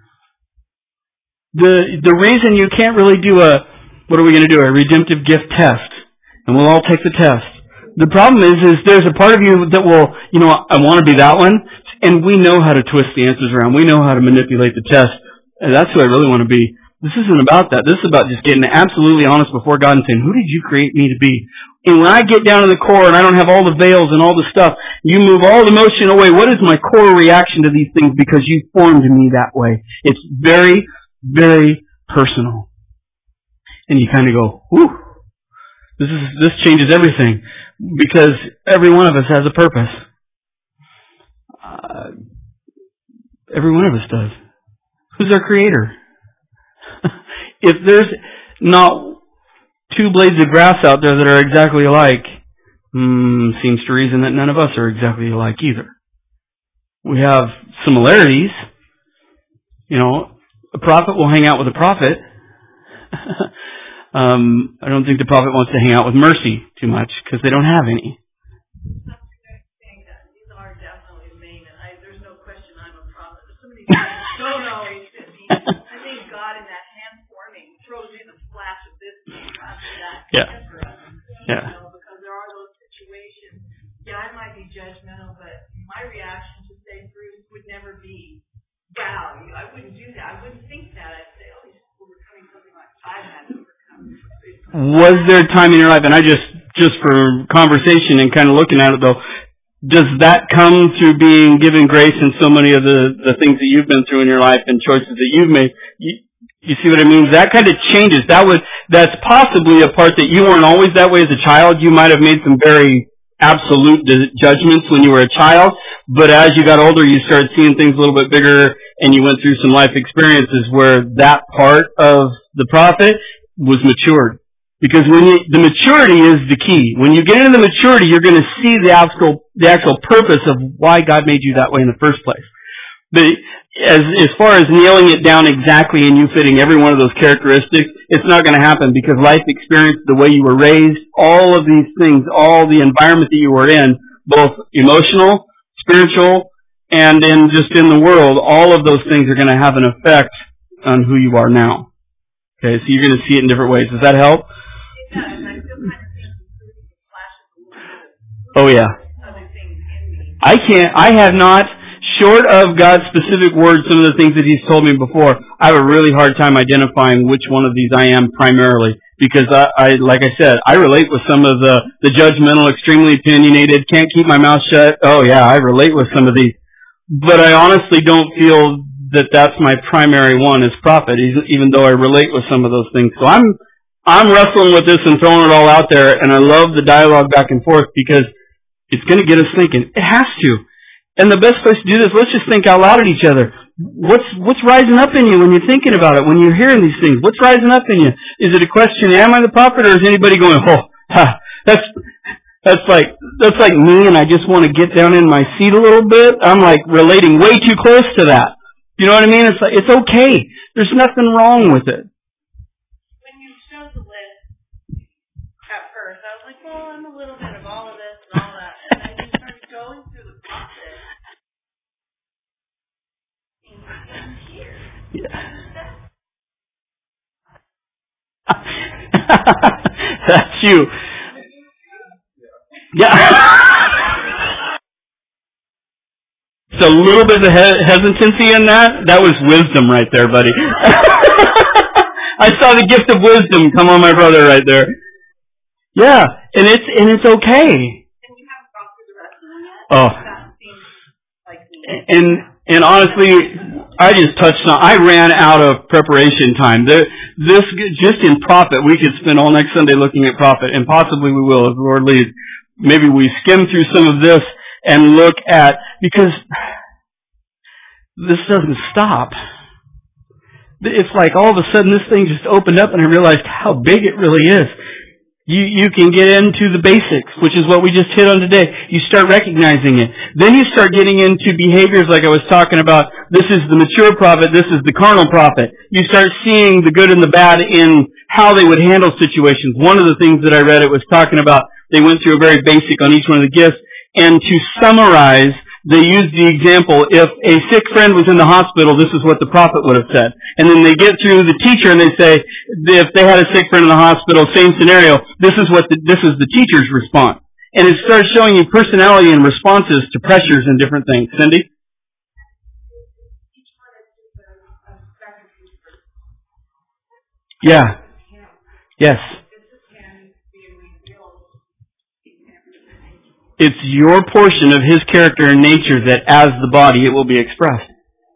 The reason you can't really do a redemptive gift test, and we'll all take the test. The problem is there's a part of you that will, I want to be that one, and we know how to twist the answers around. We know how to manipulate the test. And that's who I really want to be. This isn't about that. This is about just getting absolutely honest before God and saying, who did you create me to be? And when I get down to the core and I don't have all the veils and all the stuff, you move all the emotion away. What is my core reaction to these things because you formed me that way? It's very, very personal. And you kind of go, whew, this changes everything because every one of us has a purpose. Every one of us does. Who's our creator? If there's not two blades of grass out there that are exactly alike, seems to reason that none of us are exactly alike either. We have similarities. A prophet will hang out with a prophet. I don't think the prophet wants to hang out with Mercy too much because they don't have any. These are definitely main, and there's no question I'm a prophet. Somebody don't always fit me. I think God in that hand forming throws in a flash of this and a flash of that. Yeah. For us. Yeah. Because there are those situations. Yeah, I might be judgmental, but my reaction to say Bruce would never be, wow, I wouldn't do that. I wouldn't think that. I'd say, oh, he's overcoming something like I've had to overcome. Was there a time in your life, and I just for conversation and kind of looking at it though, does that come through being given grace in so many of the things that you've been through in your life and choices that you've made? You see what I mean? That kind of changes. That's possibly a part that you weren't always that way as a child. You might have made some very absolute judgments when you were a child, but as you got older, you started seeing things a little bit bigger, and you went through some life experiences where that part of the prophet was matured. Because the maturity is the key. When you get into the maturity, you're going to see the actual purpose of why God made you that way in the first place. But as far as nailing it down exactly and you fitting every one of those characteristics, it's not going to happen because life experience, the way you were raised, all of these things, all the environment that you were in, both emotional, spiritual, and just in the world, all of those things are going to have an effect on who you are now. Okay, so you're going to see it in different ways. Does that help? It does. I still kind of think the flashes a little bit Oh yeah. other things in me. I have not, short of God's specific words, some of the things that He's told me before, I have a really hard time identifying which one of these I am primarily. Because like I said, I relate with some of the judgmental, extremely opinionated, can't keep my mouth shut. Oh yeah, I relate with some of these. But I honestly don't feel that that's my primary one as prophet, even though I relate with some of those things. So I'm wrestling with this and throwing it all out there, and I love the dialogue back and forth because it's going to get us thinking. It has to. And the best place to do this, let's just think out loud at each other. What's rising up in you when you're thinking about it, when you're hearing these things? What's rising up in you? Is it a question, am I the prophet, or is anybody going, that's like me and I just want to get down in my seat a little bit? I'm like relating way too close to that. You know what I mean? It's like, it's okay. There's nothing wrong with it. When you showed the list at first, I was like, well, I'm a little bit of all of this and all that. And then you started going through the process. And here. Yeah. That's you. Yeah. So a little bit of hesitancy in that. That was wisdom right there, buddy. I saw the gift of wisdom come on my brother right there. Yeah, and it's okay. And we haven't gone through the rest of them yet. Oh. That seems like And honestly, I just touched on. I ran out of preparation time. This just in prophet, we could spend all next Sunday looking at prophet, and possibly we will, if the Lord leads. Maybe we skim through some of this and look at, because this doesn't stop. It's like all of a sudden this thing just opened up, and I realized how big it really is. You can get into the basics, which is what we just hit on today. You start recognizing it. Then you start getting into behaviors like I was talking about. This is the mature prophet. This is the carnal prophet. You start seeing the good and the bad in how they would handle situations. One of the things that I read, it was talking about, they went through a very basic on each one of the gifts. And to summarize, they used the example, if a sick friend was in the hospital, this is what the prophet would have said. And then they get through the teacher and they say, if they had a sick friend in the hospital, same scenario, this is the teacher's response. And it starts showing you personality and responses to pressures and different things. Cindy? Yeah. Yes. It's your portion of His character and nature that as the body it will be expressed.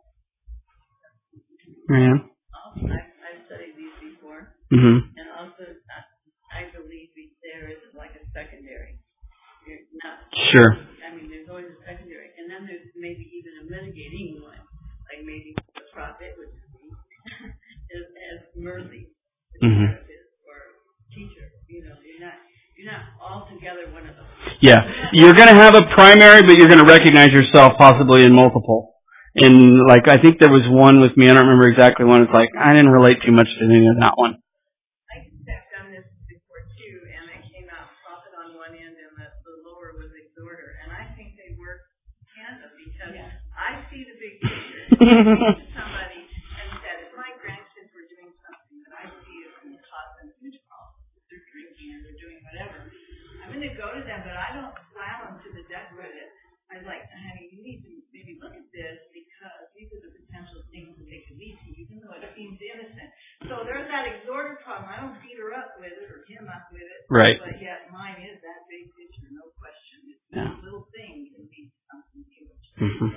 Marianne? I've studied these before. Mm-hmm. And also, I believe there is like a secondary. You're not, sure. I mean, there's always a secondary. And then there's maybe even a mitigating one. Like maybe the prophet, which has mercy. Mm-hmm. Or teacher. You know, you're not altogether one of those. Yeah. You're going to have a primary, but you're going to recognize yourself possibly in multiple. And like, I think there was one with me, I don't remember exactly one. It's like, I didn't relate too much to any of that one. I have done this before too, and it came out prophet on one end and the lower was exhorter. And I think they work tandem because I see the big picture. Somebody and said, if my grandkids were doing something that I see as going to cause them huge problems, they're drinking or they're doing whatever, I'm going to go to them, but I don't slam them to the death with it. I'm like, honey, you need to maybe look at this because these are the potential things that they could lead to, even though it seems innocent. So there's that exhorter problem. I don't beat her up with it or him up with it. Right. But yet mine is that big picture, no question. It's Yeah. this little thing can be something huge. Mm-hmm.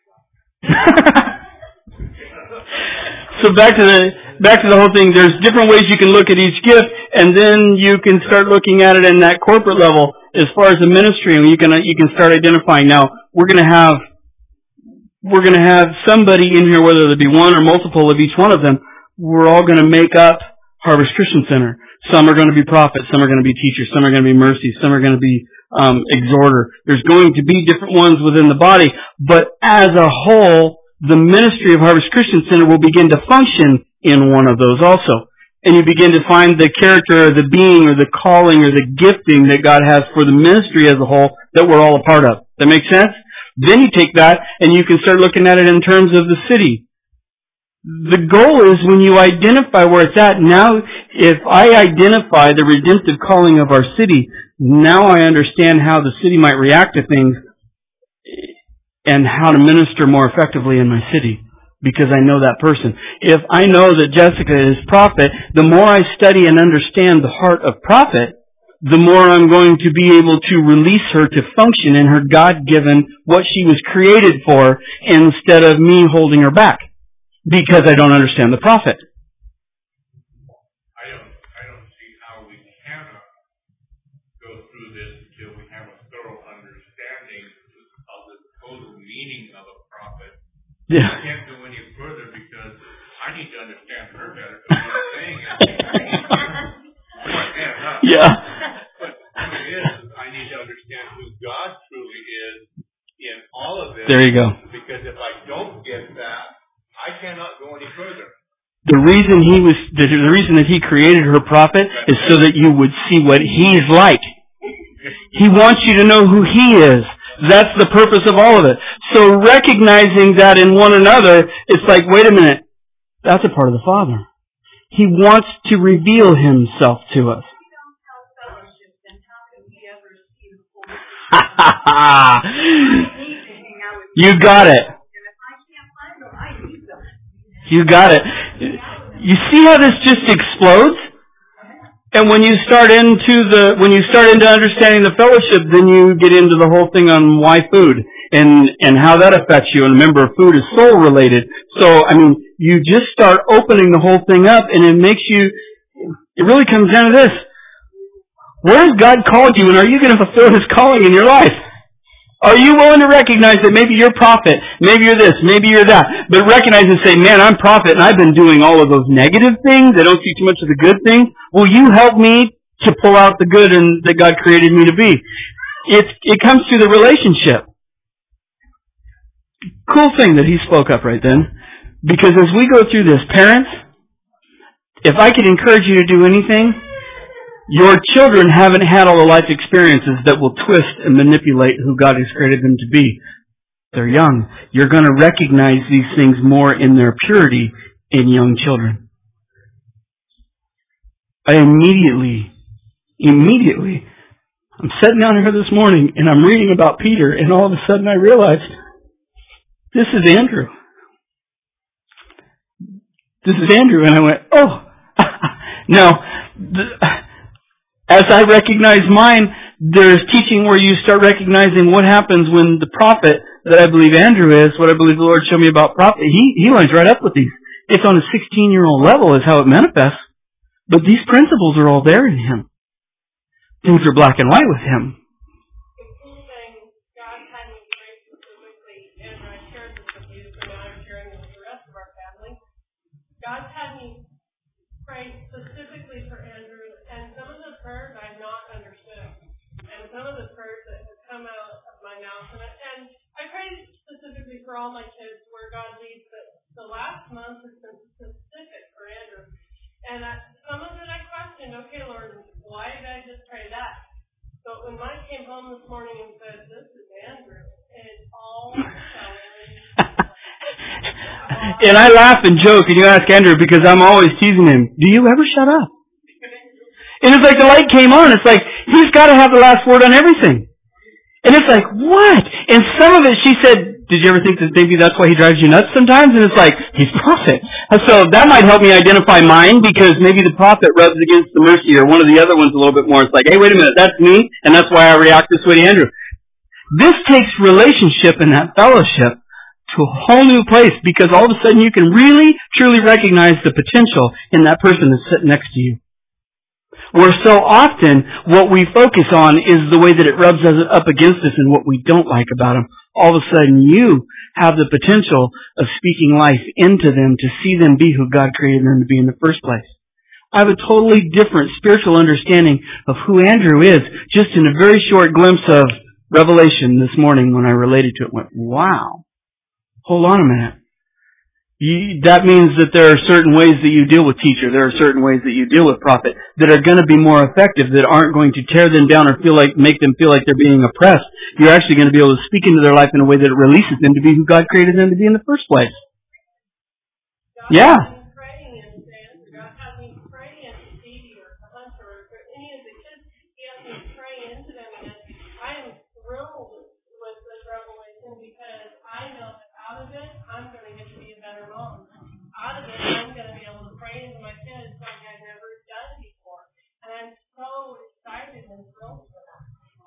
So back to the whole thing. There's different ways you can look at each gift, and then you can start looking at it in that corporate level as far as the ministry, and you can start identifying. Now we're going to have somebody in here, whether there be one or multiple of each one of them. We're all going to make up Harvest Christian Center. Some are going to be prophets, some are going to be teachers, some are going to be mercy, some are going to be exhorter. There's going to be different ones within the body, but as a whole, the ministry of Harvest Christian Center will begin to function in one of those also. And you begin to find the character or the being or the calling or the gifting that God has for the ministry as a whole that we're all a part of. That make sense? Then you take that and you can start looking at it in terms of the city. The goal is when you identify where it's at, now if I identify the redemptive calling of our city, now I understand how the city might react to things and how to minister more effectively in my city, because I know that person. If I know that Jessica is prophet, the more I study and understand the heart of prophet, the more I'm going to be able to release her to function in her God-given, what she was created for, instead of me holding her back, because I don't understand the prophet. I don't see how we cannot go through this until we have a thorough understanding of the total meaning of a prophet. Yeah. I can't go any further because I need to understand her better. Because what I'm saying is, yeah. But what it is, I need to understand who God truly is in all of this. There you go. Because if I don't get that, I cannot go any further. The reason that He created her prophet is so that you would see what He's like. He wants you to know who He is. That's the purpose of all of it. So recognizing that in one another, it's like, wait a minute, that's a part of the Father. He wants to reveal Himself to us. If we don't have fellowship, then how can we ever see the whole? I need to hang out with You got it. And if I can't find them, I need them. You got it. You see how this just explodes? And when you start into understanding the fellowship, then you get into the whole thing on why food and how that affects you. And remember, food is soul related. So, I mean, you just start opening the whole thing up, and it really comes down to this. Where has God called you, and are you going to fulfill His calling in your life? Are you willing to recognize that maybe you're prophet, maybe you're this, maybe you're that, but recognize and say, man, I'm prophet and I've been doing all of those negative things. I don't see too much of the good things. Will you help me to pull out the good and that God created me to be? It comes through the relationship. Cool thing that he spoke up right then. Because as we go through this, parents, if I could encourage you to do anything, your children haven't had all the life experiences that will twist and manipulate who God has created them to be. They're young. You're going to recognize these things more in their purity in young children. I immediately, I'm sitting down here this morning and I'm reading about Peter, and all of a sudden I realized, this is Andrew. This is Andrew. And I went, oh. Now, as I recognize mine, there's teaching where you start recognizing what happens when the prophet that I believe Andrew is, what I believe the Lord showed me about prophet, he lines right up with these. It's on a 16-year-old level is how it manifests. But these principles are all there in him. Things are black and white with him. The cool thing, God had me pray specifically, and I shared this with you, so now I'm sharing it with the rest of our family. God had me pray specifically for Andrew, and some of the prayers I've not understood, and some of the prayers that have come out of my mouth, and I prayed specifically for all my kids where God leads, but the last month has been specific for Andrew. And some of it I questioned, okay, Lord, why did I just pray that? But when Mike came home this morning and said, this is Andrew, and it's all and I laugh and joke, and you ask Andrew, because I'm always teasing him, do you ever shut up? And it's like the light came on. It's like, he's got to have the last word on everything. And it's like, what? And some of it, she said, did you ever think that maybe that's why he drives you nuts sometimes? And it's like, he's prophet. So that might help me identify mine, because maybe the prophet rubs against the mercy, or one of the other ones a little bit more. It's like, hey, wait a minute, that's me, and that's why I react this way to Andrew. This takes relationship and that fellowship to a whole new place, because all of a sudden you can really, truly recognize the potential in that person that's sitting next to you. Where so often what we focus on is the way that it rubs us up against us and what we don't like about them. All of a sudden you have the potential of speaking life into them to see them be who God created them to be in the first place. I have a totally different spiritual understanding of who Andrew is just in a very short glimpse of Revelation this morning when I related to it. Went, wow. Hold on a minute. That means that there are certain ways that you deal with teacher, there are certain ways that you deal with prophet that are going to be more effective, that aren't going to tear them down or make them feel like they're being oppressed. You're actually going to be able to speak into their life in a way that releases them to be who God created them to be in the first place. Yeah. God has me pray into Stevie or Hunter or any of the kids. He has me pray into them, and I am thrilled with this revelation because I know that out of it, I'm going to get to be a better mom. Out of it, I'm going to be able to pray into my kids like I've never done before. And I'm so excited and thrilled for that.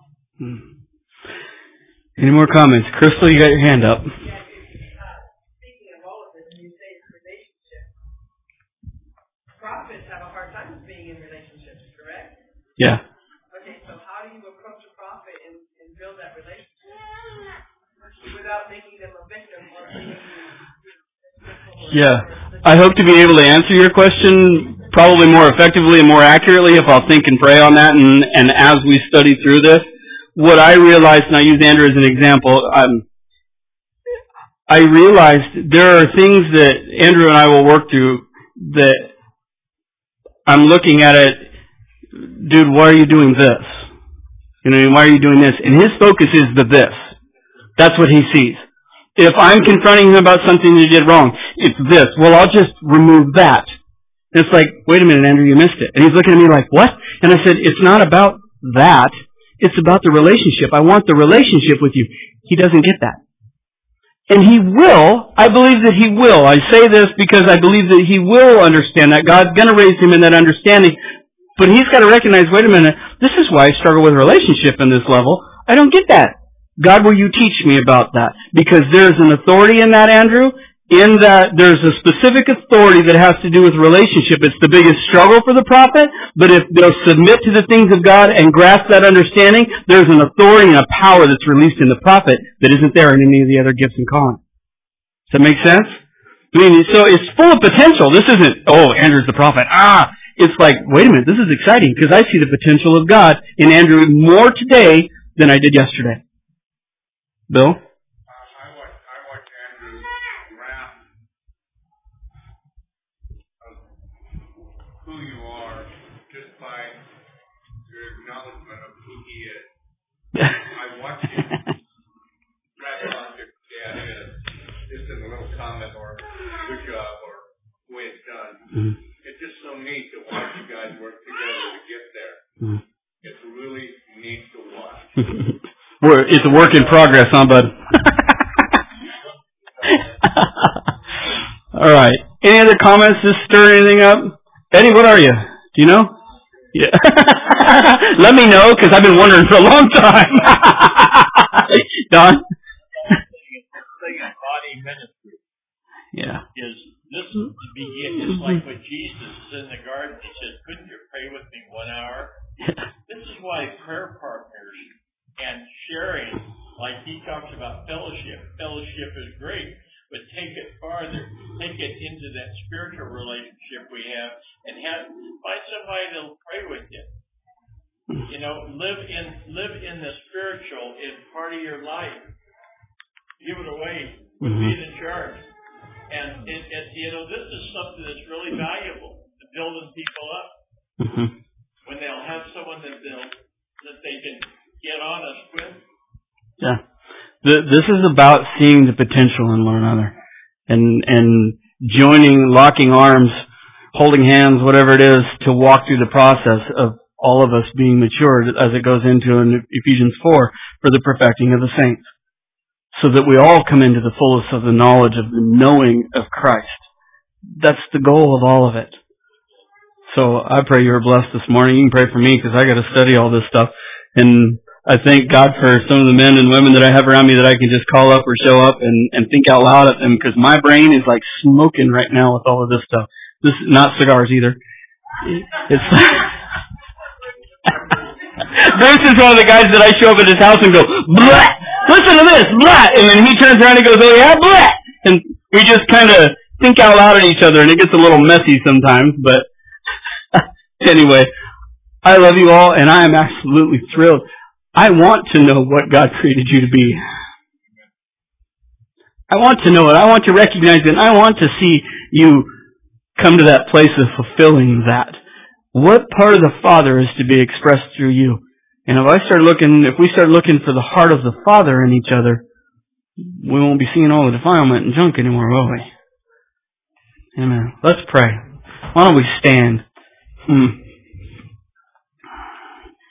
Any more comments? Crystal, you got your hand up. Speaking of all of this, and you say it's relationship, prophets have a hard time being in relationships, correct? Yeah. Okay, so how do you approach a prophet and build that relationship without making them a victim or Yeah. I hope to be able to answer your question probably more effectively and more accurately if I'll think and pray on that, and as we study through this. What I realized, and I use Andrew as an example, I realized there are things that Andrew and I will work through that I'm looking at it, dude, why are you doing this? Why are you doing this? And his focus is the this. That's what he sees. If I'm confronting him about something that he did wrong, it's this. Well, I'll just remove that. And it's like, wait a minute, Andrew, you missed it. And he's looking at me like, what? And I said, it's not about that. It's about the relationship. I want the relationship with you. He doesn't get that. And He will, I believe that He will. I say this because I believe that He will understand that. God's going to raise him in that understanding. But he's got to recognize, wait a minute, this is why I struggle with relationship in this level. I don't get that. God, will you teach me about that? Because there's an authority in that, Andrew, in that there's a specific authority that has to do with relationship. It's the biggest struggle for the prophet, but if they'll submit to the things of God and grasp that understanding, there's an authority and a power that's released in the prophet that isn't there in any of the other gifts and callings. Does that make sense? I mean, so it's full of potential. This isn't, oh, Andrew's the prophet. It's like, wait a minute, this is exciting because I see the potential of God in Andrew more today than I did yesterday. Bill? I watch Andrew's graph of who you are just by your acknowledgement of who he is. I watch him rather on your dad is just in a little comment or good job or the way it's done. Mm-hmm. It's just so neat to watch you guys work together to get there. Mm-hmm. It's really neat to watch. It's a work in progress, huh, bud? All right. Any other comments? Just stir anything up? Eddie, what are you? Do you know? Yeah. Let me know, because I've been wondering for a long time. Don? Thing in body ministry. Yeah. Is this is the beginning? It's like when Jesus is in the garden. He said, "Couldn't you pray with me 1 hour?" This is why prayer partners and sharing, like he talks about fellowship. Fellowship is great, but take it farther. Take it into that spiritual relationship we have, and find somebody that'll pray with you. You know, live in the spiritual in part of your life. Give it away with being in charge. And this is something that's really valuable to building people up. Mm-hmm. When they'll have someone that they can get honest with. Yeah. This is about seeing the potential in one another and joining, locking arms, holding hands, whatever it is, to walk through the process of all of us being matured as it goes into in Ephesians 4 for the perfecting of the saints. So that we all come into the fullness of the knowledge of the knowing of Christ. That's the goal of all of it. So I pray you're blessed this morning. You can pray for me because I got to study all this stuff. And I thank God for some of the men and women that I have around me that I can just call up or show up and think out loud at them because my brain is like smoking right now with all of this stuff. This is not cigars either. It's Bruce is one of the guys that I show up at his house and go, blah! Listen to this, blah! And then he turns around and goes, oh yeah, blah! And we just kind of think out loud at each other, and it gets a little messy sometimes, but anyway, I love you all, and I am absolutely thrilled. I want to know what God created you to be. I want to know it. I want to recognize it, and I want to see you come to that place of fulfilling that. What part of the Father is to be expressed through you? And if we start looking for the heart of the Father in each other, we won't be seeing all the defilement and junk anymore, will we? Amen. Let's pray. Why don't we stand?